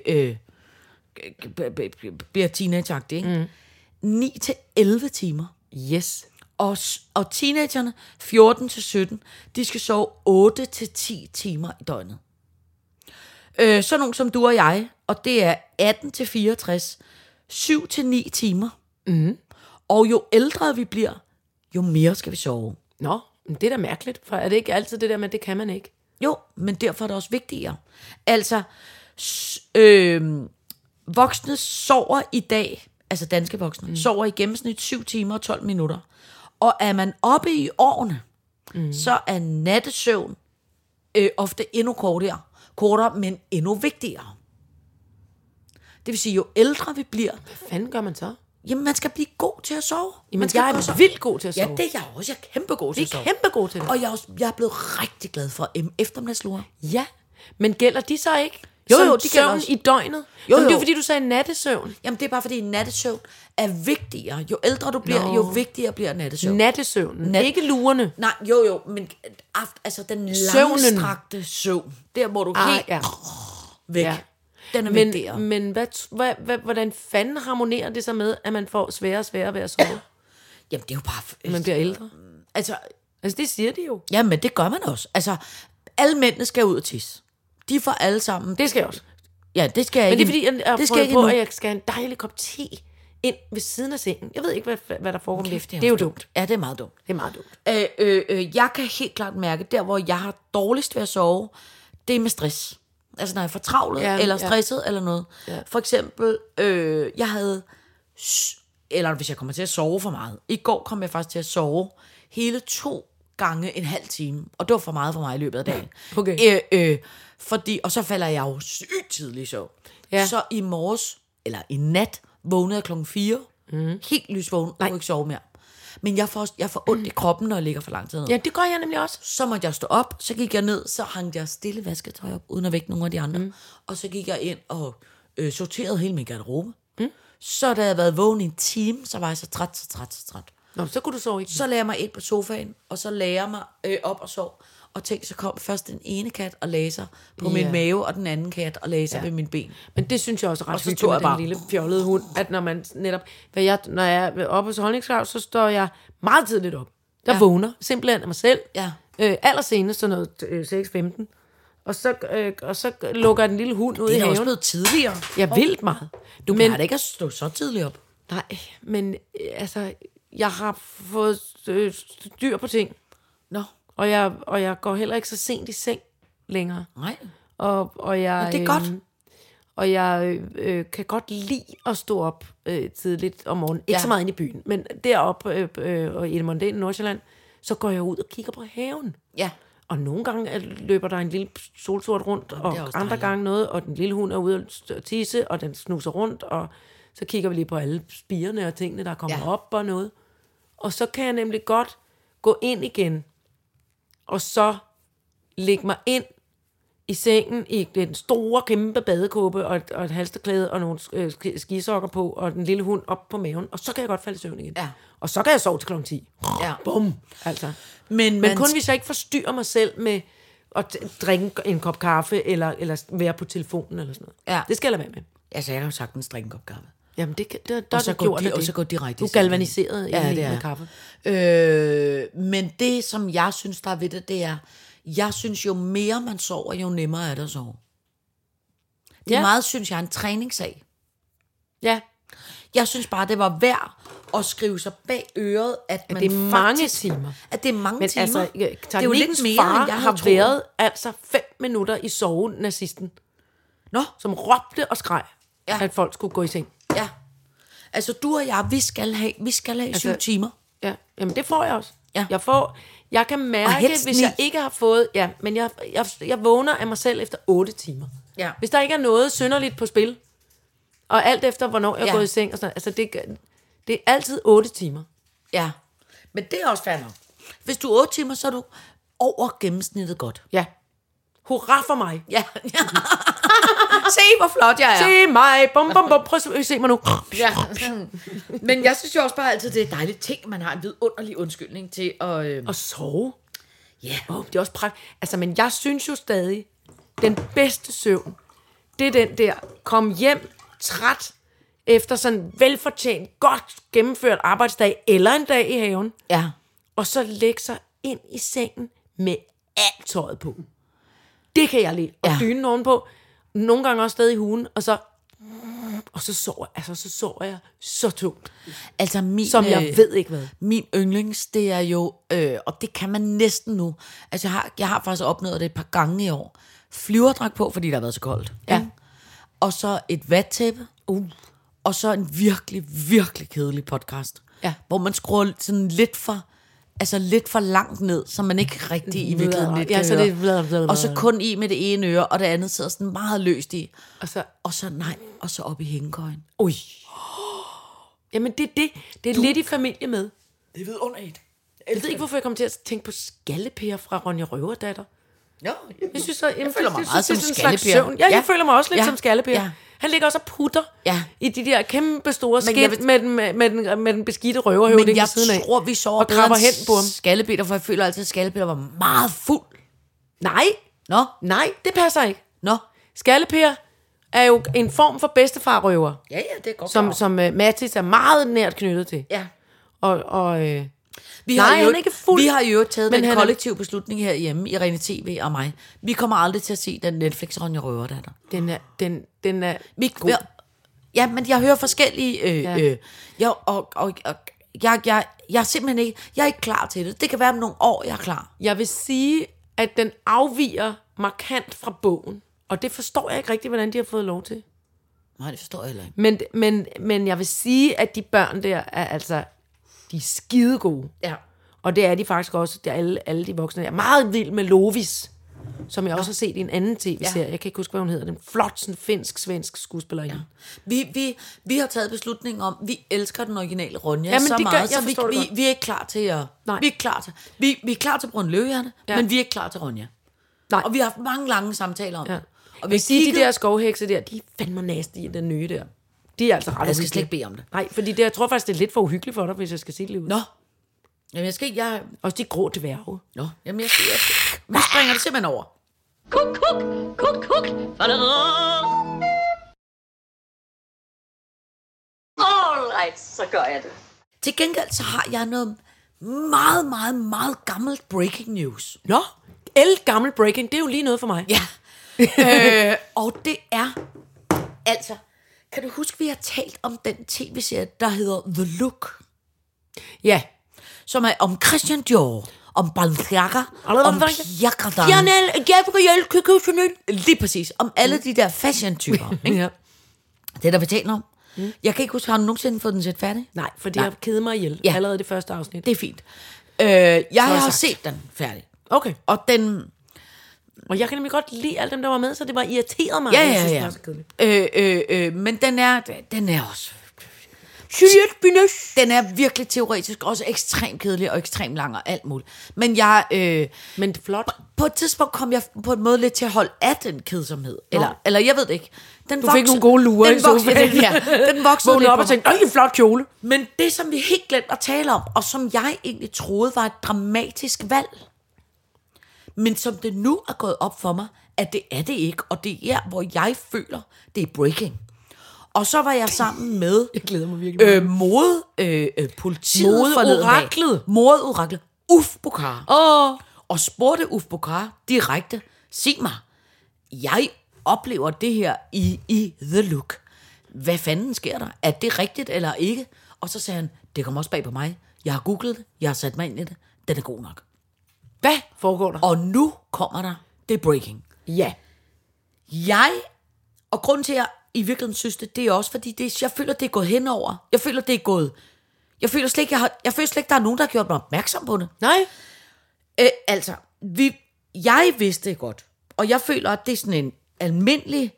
bliver teenageagtige, ikke? 9-11 timer. Yes. Og teenagerne, 14-17, de skal sove 8-10 timer i døgnet. Sådan nogle som du og jeg, og det er 18-64, 7-9 timer. Og jo ældre vi bliver, jo mere skal vi sove. Nå, men det er da mærkeligt, for er det ikke altid det der med, det kan man ikke? Jo, men derfor er det også vigtigere. Altså, voksne sover i dag, altså danske voksne, sover i gennemsnit 7 timer og 12 minutter. Og er man oppe i årene, så er nattesøvn ofte endnu kortere, men endnu vigtigere. Det vil sige, jo ældre vi bliver... Hvad fanden gør man så? Jamen, man skal blive god til at sove. Jamen, jeg er vildt god til at sove. Ja, det er jeg også. Jeg er kæmpe god til at sove. Kæmpe god til det. Og jeg er blevet rigtig glad for eftermiddagslurer. Ja, men gælder de så ikke? Jo, de gælder også. I døgnet? Jo. Men det er jo fordi, du sagde nattesøvn. Jamen, det er bare fordi, nattesøvn er vigtigere. Jo ældre du bliver, jo vigtigere bliver nattesøvn. Nattesøvnen, ikke lurene. Nej, jo, men altså den langstrakte søvn. Der, hvor du helt væk. Ja. Den er vigtigere. Men hvordan fanden harmonerer det så med, at man får sværere og sværere ved at sove? Jamen, det er jo bare... Man bliver ældre. Altså, det siger de jo. Jamen, det gør man også. Altså, alle mændene skal ud og tisse. De får alle sammen... Det skal jeg også. Ja, det skal jeg ikke. Men det er fordi, jeg prøver på, at jeg skal have en dejlig kop te ind ved siden af sengen. Jeg ved ikke, hvad der foregår. Det er jo dumt. Ja, det er meget dumt. Det er meget dumt. Jeg kan helt klart mærke, der hvor jeg har dårligst ved at sove, det er med stress. Altså når jeg er fortravlet, eller stresset, eller noget. Ja. For eksempel, jeg havde... Eller hvis jeg kommer til at sove for meget. I går kom jeg faktisk til at sove hele 2 gange en halv time. Og det var for meget for mig i løbet af dagen. Okay. Og så falder jeg jo sygt tidligt i søvn. Ja. Så i morges, eller i nat, vågnede jeg klokken 4. Helt lysvågen, og kunne ikke sove mere. Men jeg får ondt i kroppen, når jeg ligger for lang tid ned. Ja, det gør jeg nemlig også. Så måtte jeg stå op, så gik jeg ned, så hang jeg stille vasketøj op, uden at vække nogen af de andre. Og så gik jeg ind og sorterede hele min garderobe. Så da jeg havde været vågen i en time, så var jeg så træt. Nå, så kunne du sove ikke. Så lagde jeg mig ind på sofaen, og så lagde jeg mig op og sov. Og tænkte, så kom først den ene kat og lagde sig på min mave, og den anden kat og lagde sig ved min ben. Men det synes jeg også er ret så hyggeligt tog med jeg bare- den lille fjollede hund, at når man netop... Når jeg er oppe hos holdningskrav, så står jeg meget tidligt op. Der vågner simpelthen af mig selv. Ja. Allersenest sådan noget 6:15. Og så lukker jeg den lille hund ud i Det er også haven. blevet tidligere. Jeg vildt meget. Du plejer da ikke at stå så tidligt op. Nej, men altså, jeg har fået styr på ting. Nå, Og jeg går heller ikke så sent i seng længere. nej. Og jeg, Og det er godt. Og jeg kan godt lide at stå op tidligt om morgenen. Ikke så meget ind i byen, men deroppe i det mondæne Nordsjælland, så går jeg ud og kigger på haven. Ja. Og nogle gange løber der en lille solsort rundt, og også andre dejligt. gange noget, og den lille hund er ude at tisse, og den snuser rundt, og så kigger vi lige på alle spirene og tingene, der kommer op og noget. Og så kan jeg nemlig godt gå ind igen, og så lægge mig ind i sengen i den store, kæmpe badekåbe og et halsterklæde og nogle skisokker på, og den lille hund op på maven, og så kan jeg godt falde i søvn igen. Ja. Og så kan jeg sove til klokken 10. Ja. Bum! Altså. Men Men kun hvis jeg ikke forstyrrer mig selv med at drikke en kop kaffe, eller være på telefonen, eller sådan noget. Ja. Det skal jeg lade være med. Altså, jeg har jo sagtens drikke en kop kaffe. Jamen, der Og så er gjort af og det. så gå direkte Du i er sengen. galvaniseret Ja, det med er. kaffe. Men det, som jeg synes, der er ved det er, jeg synes, jo mere man sover, jo nemmere er det at sove. Det er meget, synes jeg, en træningssag. Ja, Jeg synes bare, det var værd at skrive sig bag øret, at man det er mange faktisk, timer. At det er mange men timer. altså, Det er jo lidt mere, far end jeg har havde troet. været altså 5 minutter i sove-nazisten, Nå, som råbte og skreg, Ja. at folk skulle gå i seng. ja. Altså, du og jeg, vi skal have 7 timer. Ja, jamen det får jeg også. Ja. Jeg kan Og mærke, helst hvis 9. jeg ikke har fået... Ja, men jeg vågner af mig selv efter 8 timer. Ja. Hvis der ikke er noget synderligt på spil, og alt efter, hvornår jeg er gået i seng, og sådan, altså det er altid 8 timer. Ja, men det er også fair nok. Hvis du er 8 timer, så er du over gennemsnittet godt. Ja. Hurra for mig. Ja. Se, hvor flot jeg er. Se mig. Bum, bum, bum. Prøv at se mig nu. Ja. Men jeg synes jo også bare altid, det er dejligt ting, man har en vidunderlig undskyldning til at... Og sove. Ja. Det er også praktisk. Altså, men jeg synes jo stadig, den bedste søvn, det er den der, kom hjem træt, efter sådan velfortjent, godt gennemført arbejdsdag, eller en dag i haven, Ja. og så lægge sig ind i sengen med alt tøjet på. Det kan jeg lide. Og dynen ovenpå, nogle gange også stadig i hugen, og så sover jeg så tungt, Altså min... som jeg ved ikke hvad. Min yndlings, det er jo... og det kan man næsten nu. Altså jeg har faktisk opnået det et par gange i år. Flyverdragt på, fordi det har været så koldt. Ja. Ikke? Og så et vattæppe. Og så en virkelig, virkelig kedelig podcast. Ja. Hvor man skruer sådan lidt for langt ned, så man ikke rigtig i virkeligheden lidt Ja, kan så høre. det er blablabla. Og så kun i med det ene øre, og det andet sidder sådan meget løst i. Og så, Og så op i hængekøjen. ui. Jamen, det er det. Det er lidt i familie med. Det er vidunderligt. Jeg ved ikke, hvorfor jeg kom til at tænke på skallepærer fra Ronja Røverdatter. Ja, Jeg synes, jeg føler mig meget som en slags skallepær. søvn. Ja, jeg føler mig også lidt Ja. som skallepær. Ja. Han ligger også og putter i de der kæmpe store Men jeg skidt med den beskidte røverhøvding Men jeg ved siden af. tror, vi sover og krabber bedre hen på ham. Skallepeter, for jeg føler altid, at Skallepeter var meget fuld. Nej, Nå, det passer ikke. nå. Skallepær er jo en form for bedstefarrøver, Ja, det er godt. som Mattis er meget nært knyttet til. Ja. Vi nej, han er ikke fuld. Vi har jo taget men den han er- kollektive beslutning herhjemme, Irene TV og mig. Vi kommer aldrig til at se den Netflix Ronja Røverdatter. Den er Vi, god. ja, men jeg hører forskellige... Jeg er simpelthen ikke... Jeg er ikke klar til det. Det kan være om nogle år, jeg er klar. Jeg vil sige, at den afviger markant fra bogen. Og det forstår jeg ikke rigtig, hvordan de har fået lov til. Nej, det forstår jeg heller ikke. Men jeg vil sige, at de børn der er altså... De er skide gode. Ja. Og det er de faktisk også. Det er alle de voksne. Jeg er meget vild med Lovis. som jeg også har set i en anden tv-serie. Jeg kan ikke huske, hvad hun hedder. Den flot, sådan finsk-svensk skuespillerinde. Ja. Vi har taget beslutning om, vi elsker den originale Ronja Jamen, så det gør, meget, jeg så vi er ikke klar til at... Nej. Vi er klar til, vi er klar til Brøndby Løvehjerte, men vi er ikke klar til Ronja. Nej. Og vi har haft mange lange samtaler om det. Og vi siger, de der skovhekse der, de er fandme nasty i den nye der. De er altså ret. Jeg skal slet ikke bede om det. Nej, fordi det, jeg tror faktisk, det er lidt for uhyggeligt for dig, hvis jeg skal sige det lige ud. Nå. Jamen, jeg skal ikke... Også de grå dværge. Nå, jamen, jeg skal... Vi springer det simpelthen over. Kuk, kuk, kuk, kuk. Alright, så gør jeg det. Til gengæld så har jeg noget meget, meget, meget gammelt breaking news. Nå, gammel breaking, det er jo lige noget for mig. Ja. Og det er... Altså, kan du huske, vi har talt om den tv-serie, der hedder The Look? Ja. Som er om Christian Dior, om Balenciaga, om Pierre Cardin. Chanel. Lige præcis. Om alle de der fashion-typer. Ja. Det der vi taler om. Jeg kan ikke huske, har du nogensinde fået den set færdig? Nej, for det har kedet mig ihjel. Ja. Allerede det første afsnit. Det er fint. Jeg har set den færdig. Okay. Og den... Og jeg kan nemlig godt lide alle dem, der var med, så det var irriteret mig. Ja. Men den er også... Den er virkelig teoretisk, også ekstremt kedelig og ekstremt lang og alt muligt. Men men flot. På et tidspunkt kom jeg på en måde lidt til at holde af den kedsomhed. Eller jeg ved det ikke. Du fik nogle gode lurer i sofaen. Den voksede lidt op og tænkte, en flot kjole. Men det, som vi helt glemte at tale om, og som jeg egentlig troede var et dramatisk valg, men som det nu er gået op for mig, at det er det ikke. Og det er, hvor jeg føler, det er breaking. Og så var jeg sammen med jeg glæder mig virkelig politiet Modeoraklet Uf Bukhara. Og spurgte Uf Bukhara direkte, sig mig, jeg oplever det her i The Look. Hvad fanden sker der? Er det rigtigt eller ikke? Og så sagde han, det kommer også bag på mig. Jeg har googlet det, jeg har sat mig ind i det. Den er god nok. Hvad foregår der? Og nu kommer der det breaking. Ja. Og grunden til, at jeg i virkeligheden synes det er også, fordi jeg føler, det er gået henover. Jeg føler slet ikke, der er nogen, der har gjort mig opmærksom på det. Nej. Jeg vidste det godt. Og jeg føler, at det er sådan en almindelig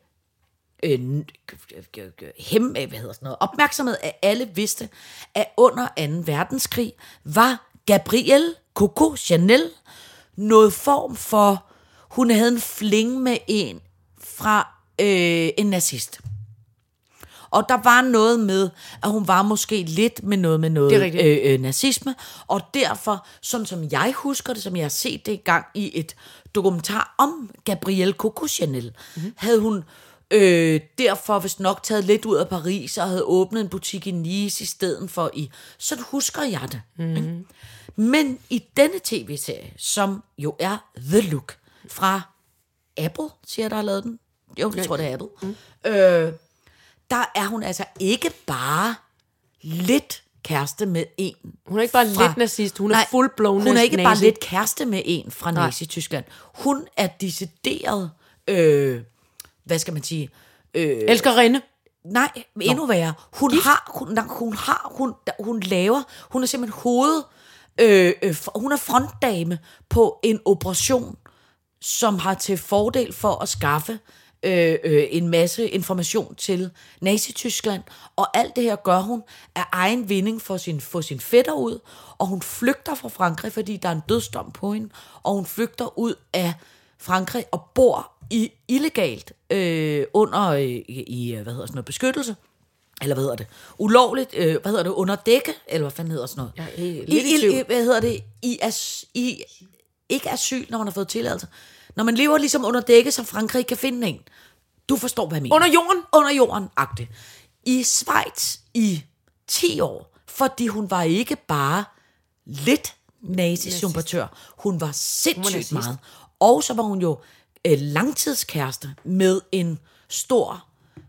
opmærksomhed, at alle vidste, at under 2. verdenskrig var Gabrielle Coco Chanel noget form for, hun havde en fling med en fra en nazist. Og der var noget med, at hun var måske lidt med noget nazisme, og derfor, sådan som jeg husker det, som jeg har set det i gang i et dokumentar om Gabrielle Coco Chanel, havde hun derfor vist nok taget lidt ud af Paris, og havde åbnet en butik i Nice i stedet for i... Sådan husker jeg det. Mm-hmm. Men i denne tv-serie, som jo er The Look, fra Apple, siger der har lavet den. Jo, jeg tror, det er Apple. Der er hun altså ikke bare lidt kæreste med en. Hun er ikke bare lidt nazist, hun er full-blown nazi. Hun er ikke bare lidt kæreste med en fra Nazi-Tyskland. Hun er decideret, hvad skal man sige? Elskerinde. Nej, endnu værre. Hun er simpelthen hun er frontdame på en operation, som har til fordel for at skaffe en masse information til Nazi-Tyskland, og alt det her gør hun af egen vinding for sin fætter ud, og hun flygter fra Frankrig, fordi der er en dødsdom på hende, og hun flygter ud af Frankrig og bor illegalt under beskyttelse, eller ulovligt, under dække, eller hvad fanden hedder sådan noget? Ikke asyl, når man har fået tilladelse. Når man lever ligesom under dække, så Frankrig kan finde en. Du forstår, hvad jeg mener. Under jorden? Under jorden-agtigt. I Schweiz i 10 år, fordi hun var ikke bare lidt nazi-sympatør. Hun var sindssygt meget. Og så var hun jo langtidskæreste med en stor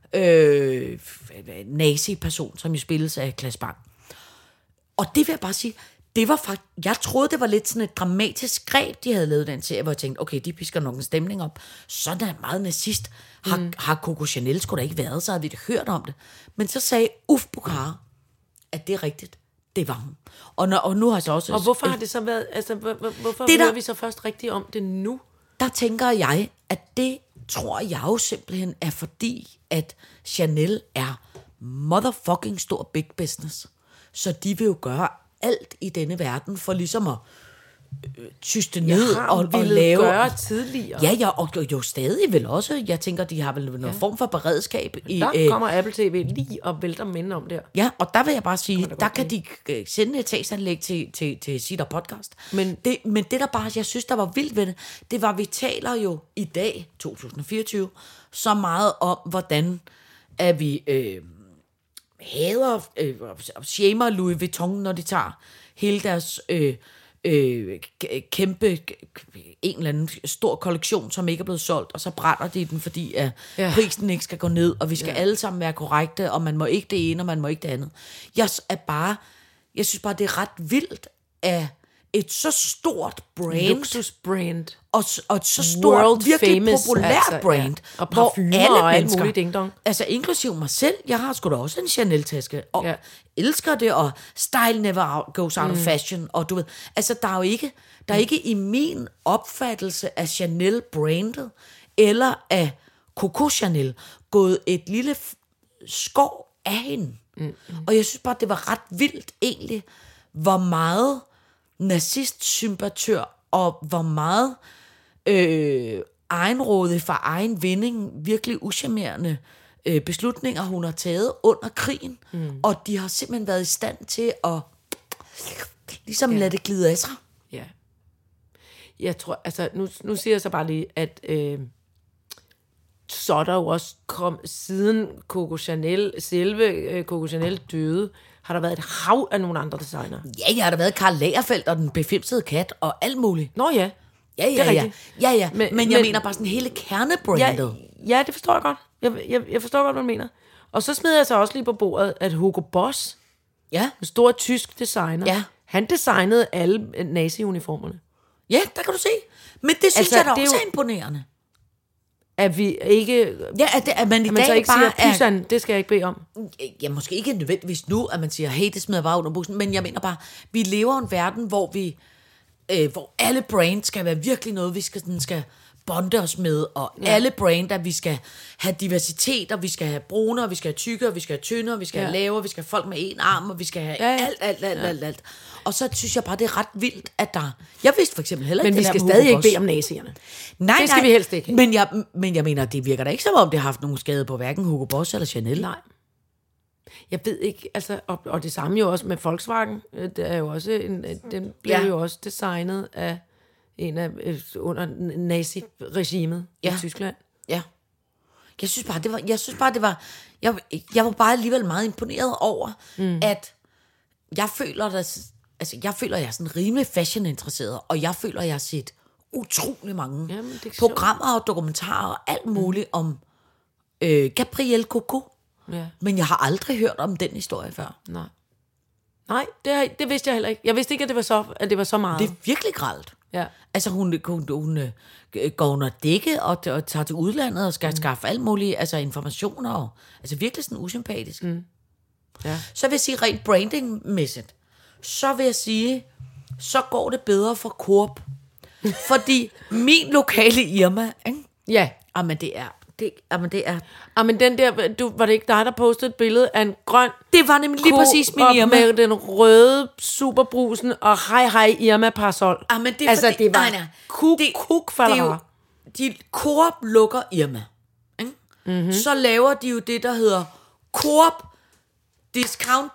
nazi-person, som jo spilles af Claes Bang. Og det vil jeg bare sige, det var faktisk, jeg troede, det var lidt sådan et dramatisk greb, de havde lavet den serie, hvor jeg tænkte, okay, de pisker nok en stemning op. Sådan er meget nazist. Har Coco Chanel sgu da ikke været, så havde vi det hørt om det. Men så sagde Uf Bukhara, at det er rigtigt. Det var hun. Og nu har jeg så også... Og hvorfor har det så været... Altså, hvorfor hører vi så først rigtigt om det nu? der tænker jeg, at det tror jeg jo simpelthen er fordi, at Chanel er motherfucking stor big business. Så de vil jo gøre alt i denne verden for ligesom at tyste ned og lave... gøre tidligere. Ja, og jo stadig vel også. Jeg tænker, de har vel noget form for beredskab. Der kommer Apple TV lige og vælter minde om der. Ja, og der vil jeg bare sige, der kan de sende et tekstanlæg til Sitter Podcast. Men det der bare, jeg synes, der var vildt ved det var, vi taler jo i dag, 2024, så meget om, hvordan at vi hader shamer Louis Vuitton, når de tager hele deres... kæmpe en eller anden stor kollektion, som ikke er blevet solgt, og så brænder de den, fordi at prisen ikke skal gå ned, og vi skal alle sammen være korrekte, og man må ikke det ene, og man må ikke det andet. Jeg synes bare, det er ret vildt, at et så stort brand, luksusbrand, og et så stort, virkelig famous, populært brand, og parfumer og alt muligt ding-dong. Altså inklusive mig selv, jeg har sgu da også en Chanel-taske, og elsker det, og style never goes out of fashion, og du ved, altså der er ikke i min opfattelse af Chanel-brandet, eller af Coco Chanel, gået et lille skår af hende. Og jeg synes bare, det var ret vildt egentlig, hvor meget nazist-sympatør, og hvor meget egenrådig for egen vinding, virkelig uschammerende beslutninger, hun har taget under krigen, og de har simpelthen været i stand til at ligesom lade det glide af sig. Ja. Jeg tror, altså, nu siger jeg så bare lige, at så er der jo også siden Coco Chanel, selve Coco Chanel døde, har der været et hav af nogle andre designer. Ja, har der været Karl Lagerfeld og den befimsede kat og alt muligt. Nå ja. Ja. Men jeg mener bare sådan hele kernebrandet. Ja, det forstår jeg godt. Jeg forstår godt, hvad du mener. Og så smider jeg så også lige på bordet, at Hugo Boss, en stor tysk designer, han designede alle nazi-uniformerne. Ja, der kan du se. Men det synes jeg da også er imponerende. At vi ikke... Ja, at man i dag så ikke bare siger, pysan, det skal jeg ikke bede om. Ja, måske ikke nødvendigvis nu, at man siger, hey, det smider bare under bussen, men jeg mener bare, vi lever i en verden, hvor alle brands skal være virkelig noget, vi skal bonde os med, og alle brander, vi skal have diversitet, og vi skal have brune, og vi skal have tykke, og vi skal have tynde, og vi skal have lave, og vi skal have folk med en arm, og vi skal have alt. Og så synes jeg bare, det er ret vildt, at der... Jeg vidste for eksempel heller ikke, men vi skal stadig ikke bede om nazierne. Nej, det skal vi helst ikke. Men jeg mener, det virker da ikke som om, det har haft nogen skade på hverken Hugo Boss eller Chanel. Nej. Jeg ved ikke, altså, og det samme jo også med Volkswagen. Det er jo også den blev jo også designet af under nazi-regimet i Tyskland. Ja. Jeg synes bare, det var... Jeg var bare alligevel meget imponeret over, at jeg føler, jeg er sådan rimelig fashion-interesseret, og jeg føler, jeg har set utrolig mange programmer og dokumentarer og alt muligt om Gabrielle Coco. Ja. Men jeg har aldrig hørt om den historie før. Nej, det vidste jeg heller ikke. Jeg vidste ikke, at det var så meget. Det er virkelig grelt. Ja. Altså hun går under dække og tager til udlandet og skal skaffe alt muligt, altså informationer og, altså virkelig sådan usympatisk. Ja. Så vil jeg sige rent brandingmæssigt, så vil jeg sige, så går det bedre for Coop. Fordi min lokale Irma, ikke? Ja. Jamen det er. Men den der, var det ikke dig, der postede et billede af en grøn... Det var nemlig lige præcis min Irma. Med den røde superbrusen og hej Irma parasol. Men det er altså, fordi, det var kuk for de Coop lukker Irma. Mm-hmm. Så laver de jo det, der hedder Coop Discount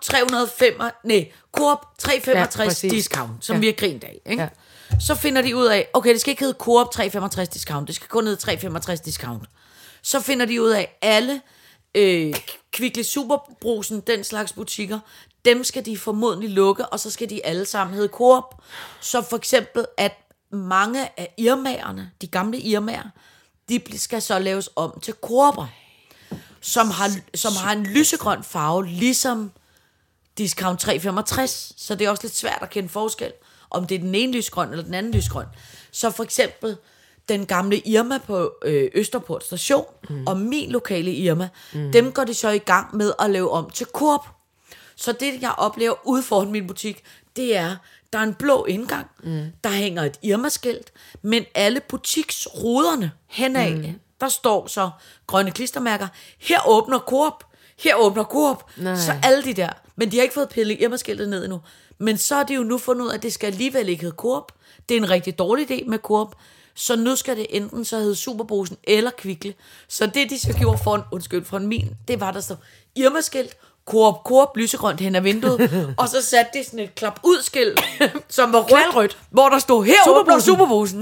365 Discount, som vi har grint af. Ikke? Ja. Så finder de ud af, okay, det skal ikke hedde Coop 365 Discount, det skal kun hedde 365 Discount. Så finder de ud af, alle Kvickly Superbrusen, den slags butikker, dem skal de formodentlig lukke, og så skal de alle sammen hedde Coop. Så for eksempel, at mange af Irma'erne, de gamle Irma'er, de skal så laves om til Coop'er, som har en lysegrøn farve, ligesom Discount 365. Så det er også lidt svært at kende forskel, om det er den ene lysgrøn eller den anden lysgrøn. Så for eksempel den gamle Irma på Østerport station, og min lokale Irma, dem går de så i gang med at lave om til Coop. Så det, jeg oplever ude foran min butik, det er Der er en blå indgang. Der hænger et Irma-skilt. Men alle butiksruderne henad, der står så grønne klistermærker. Her åbner Coop. Her åbner Coop. Så alle de der. Men de har ikke fået pillet Irma-skiltet ned endnu. Men så er de jo nu fundet ud af, at det skal alligevel ikke hedde Coop. Det er en rigtig dårlig idé med Coop. Så nu skal det enten så hedde Superbrusen eller Kvickly. Så det, de så gjorde foran min, det var der så Irma-skilt, Coop, lysegrønt hen ad vinduet, og så satte de sådan et klap ud skilt, som var rødt, hvor der stod, her åbner Superbrusen.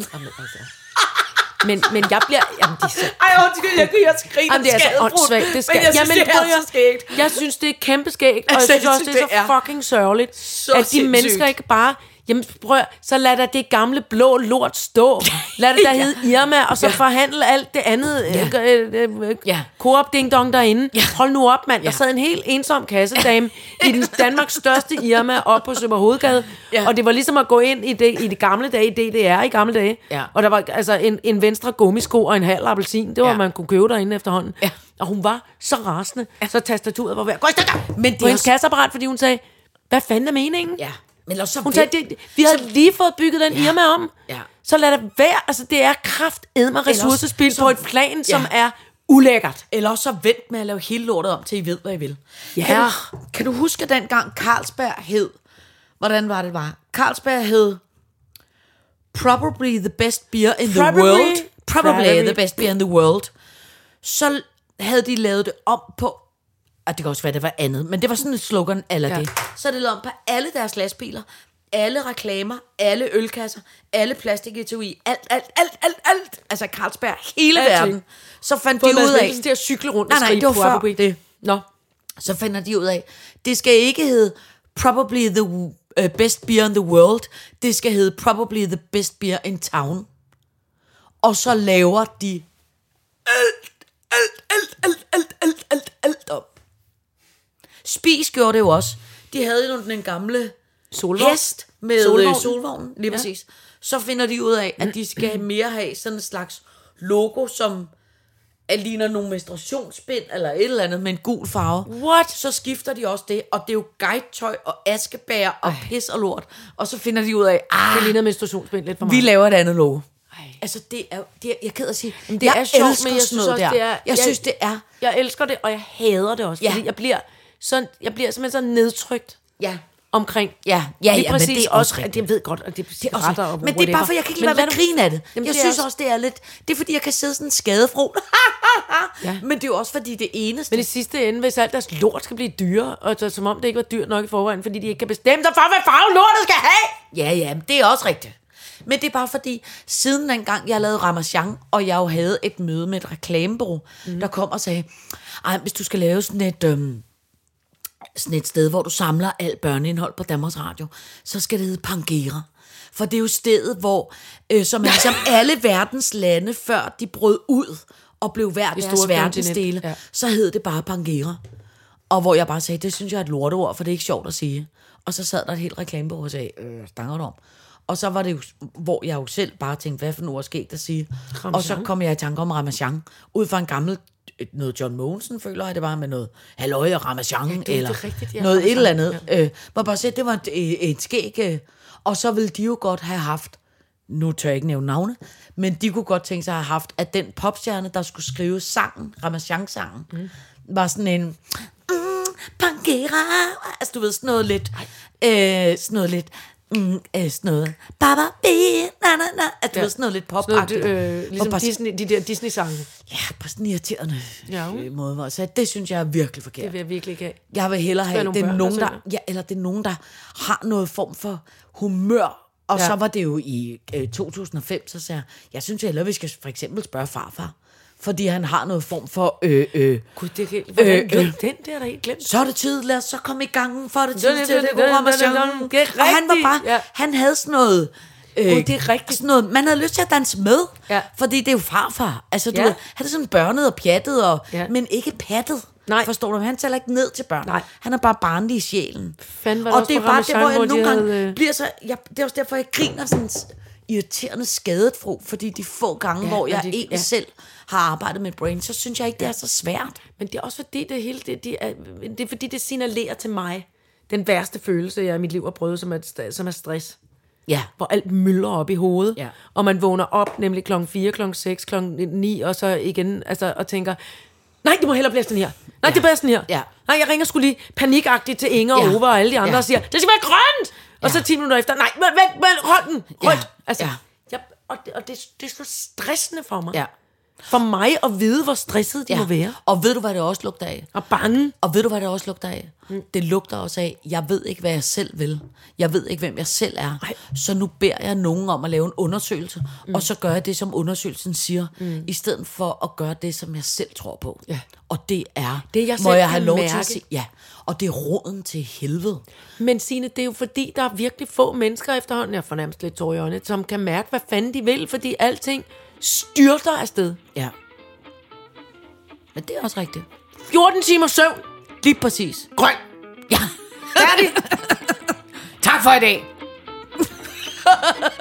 Men jeg bliver... Jamen, det er så... Jeg kan skrige, det er så åndssvagt. Det skal... Men jeg synes, det er så skægt. Jeg synes, det er kæmpe skægt, og jeg synes også, det er så fucking sørgeligt, at de mennesker ikke bare... Jamen prøv, så lad da det gamle blå lort stå. Lad det der hedde Irma, og så forhandle alt det andet Coop Ding Dong derinde. Hold nu op, mand. Der sad en helt ensom kassedame i den Danmarks største Irma op på Sønder Hovedgade, og det var ligesom at gå ind i det gamle dage, i DDR i gamle dage. Og der var altså en venstre gummisko og en halv appelsin. Det var, man kunne købe derinde efterhånden. Og hun var så rasende, så tastaturet var ved at gå i stykker på hendes kasseapparat, fordi hun sagde, hvad fanden er meningen? Ja. Men så hun sagde, vi havde lige fået bygget den Irma om. Så lad det være. Altså, det er kraftedme ressourcespil på et plan, som er ulækkert. Eller også så vent med at lave hele lortet om, til I ved, hvad I vil. Kan du huske dengang Carlsberg hed? Hvordan var det bare? Carlsberg hed Probably the best beer in the world. Probably the best beer in the world. Så havde de lavet det om på... Og det kan også være, det var andet. Men det var sådan et slogan, eller det. Så er det lavet om på alle deres lastbiler, alle reklamer, alle ølkasser, alle plastiketui, alt. Altså Carlsberg, hele verden. Så fandt de ud af... til at cykle rundt og nej, det var før det. Nå. Så finder de ud af, det skal ikke hedde Probably the best beer in the world. Det skal hedde Probably the best beer in town. Og så laver de alt om. Spis gjorde det jo også. De havde jo den gamle hest med solvognen, lige præcis. Så finder de ud af, at de skal mere have sådan en slags logo, som ligner nogle menstruationsbind eller et eller andet med en gul farve. What? Så skifter de også det, og det er jo guidetøj og askebær og pis og lort. Og så finder de ud af, det ligner menstruationsbind lidt for mig. Vi laver et andet logo. Altså det er jeg er ked af at sige, det er sjovt, men jeg synes også det er. Jeg synes det er. Jeg elsker det, og jeg hader det også, fordi jeg bliver simpelthen så nedtrykt. Ja. Omkring. Ja, men det er også rigtigt. Jeg ved godt, at det er også og men det er bare for jeg kan ikke lade være med at grine af det. Jeg synes også det er lidt. Det er fordi jeg kan sidde sådan skadefro. Men det er jo også fordi det eneste. Men i sidste ende, hvis alt deres lort skal blive dyre, og så, som om det ikke var dyrt nok i forvejen, fordi de ikke kan bestemme sig for, hvad farve lortet skal have. Ja, det er også rigtigt. Men det er bare fordi, siden dengang jeg lavede Ramachan, og jeg jo havde et møde med et reklamebureau, der kom og sagde, hvis du skal lave sådan et sted, hvor du samler alt børneindhold på Danmarks Radio, så skal det hedde Pangera. For det er jo stedet, hvor som ligesom alle verdens lande, før de brød ud og blev hver deres verdensdele, så hed det bare Pangera. Og hvor jeg bare sagde, det synes jeg er et lorteord, for det er ikke sjovt at sige. Og så sad der et helt reklamebureau og sagde, stanger du om? Og så var det jo, hvor jeg jo selv bare tænkte, hvad for nu er sket at sige. Ramachan. Og så kom jeg i tanke om Ramachan, ud fra en gammel, noget John Mogensen, føler jeg, det var med noget halløj og Ramachan, eller rigtigt, noget Ramachan, et eller andet. Hvor bare se, det var et skæg, og så ville de jo godt have haft, nu tør jeg ikke nævne navne, men de kunne godt tænke sig at have haft, at den popstjerne, der skulle skrive sangen, Ramachan-sangen, var sådan en, Pangera, altså du ved, sådan noget lidt, sådan noget baba at det var sådan noget lidt pop-agtigt. Ligesom de der Disney-sange. Ja, på sådan en irriterende måde. Så det synes jeg er virkelig forkert. Det vil jeg virkelig ikke have. Jeg vil hellere have, det er nogen, det er nogen, der har noget form for humør. Og så var det jo i 2005, så sagde jeg synes hellere, vi skal for eksempel spørge farfar. Fordi han har noget form for Gud, det er helt den der helt glemt. Så er det tid, lad os så komme i gang. For det tid til det gode Ramachan. Og han var bare, han havde sådan noget det er rigtigt. Sådan noget, man havde lyst til at danse med. Fordi det er jo farfar. Altså du ved, han er sådan børnet og pjattet men ikke pattet. Nej. Forstår du? Han taler ikke ned til børn. Nej. Han er bare barnlig i sjælen. Og det er bare der, hvor jeg nogle gange bliver så det er også derfor jeg griner sådan irriterende skadet fro, fordi de få gange, hvor jeg egentlig selv har arbejdet med brain, så synes jeg ikke, det er så svært. Men det er også fordi, det er fordi, det signalerer til mig. den værste følelse, jeg i mit liv har prøvet, som er stress. Ja. Hvor alt myldrer op i hovedet, Ja. og man vågner op, nemlig klokken 4, klokken 6, klokken 9, og så igen, altså, og tænker, nej, det må hellere blive sådan her. Nej, det er bedre sådan her. Ja. Nej, jeg ringer sgu lige panikagtigt til Inger og Ove og alle de andre og siger, det skal være grønt! Og så 10 minutter efter, nej, hold den, rødt. Ja. Altså, Ja. og det er så stressende for mig. Ja. For mig at vide, hvor stresset de må være. Og ved du, hvad det også lugter af? Og bange. Og ved du, hvad det også lugter af? Det lugter også af, jeg ved ikke, hvad jeg selv vil. Jeg ved ikke, hvem jeg selv er. Ej. Så nu beder jeg nogen om at lave en undersøgelse, og så gør jeg det, som undersøgelsen siger, i stedet for at gøre det, som jeg selv tror på. Ja. Og det er, Det, jeg må selv jeg have kan lov til mærke. at sige, ja. Og det er roden til helvede. Men Signe, det er jo fordi, der er virkelig få mennesker efterhånden, jeg får nærmest lidt tår i øjnene, som kan mærke, hvad fanden de vil, fordi alting styrter afsted. Ja. Men det er også rigtigt. 14 timer søvn. Lige præcis. Grøn. Ja. Færdig. Tak for i dag.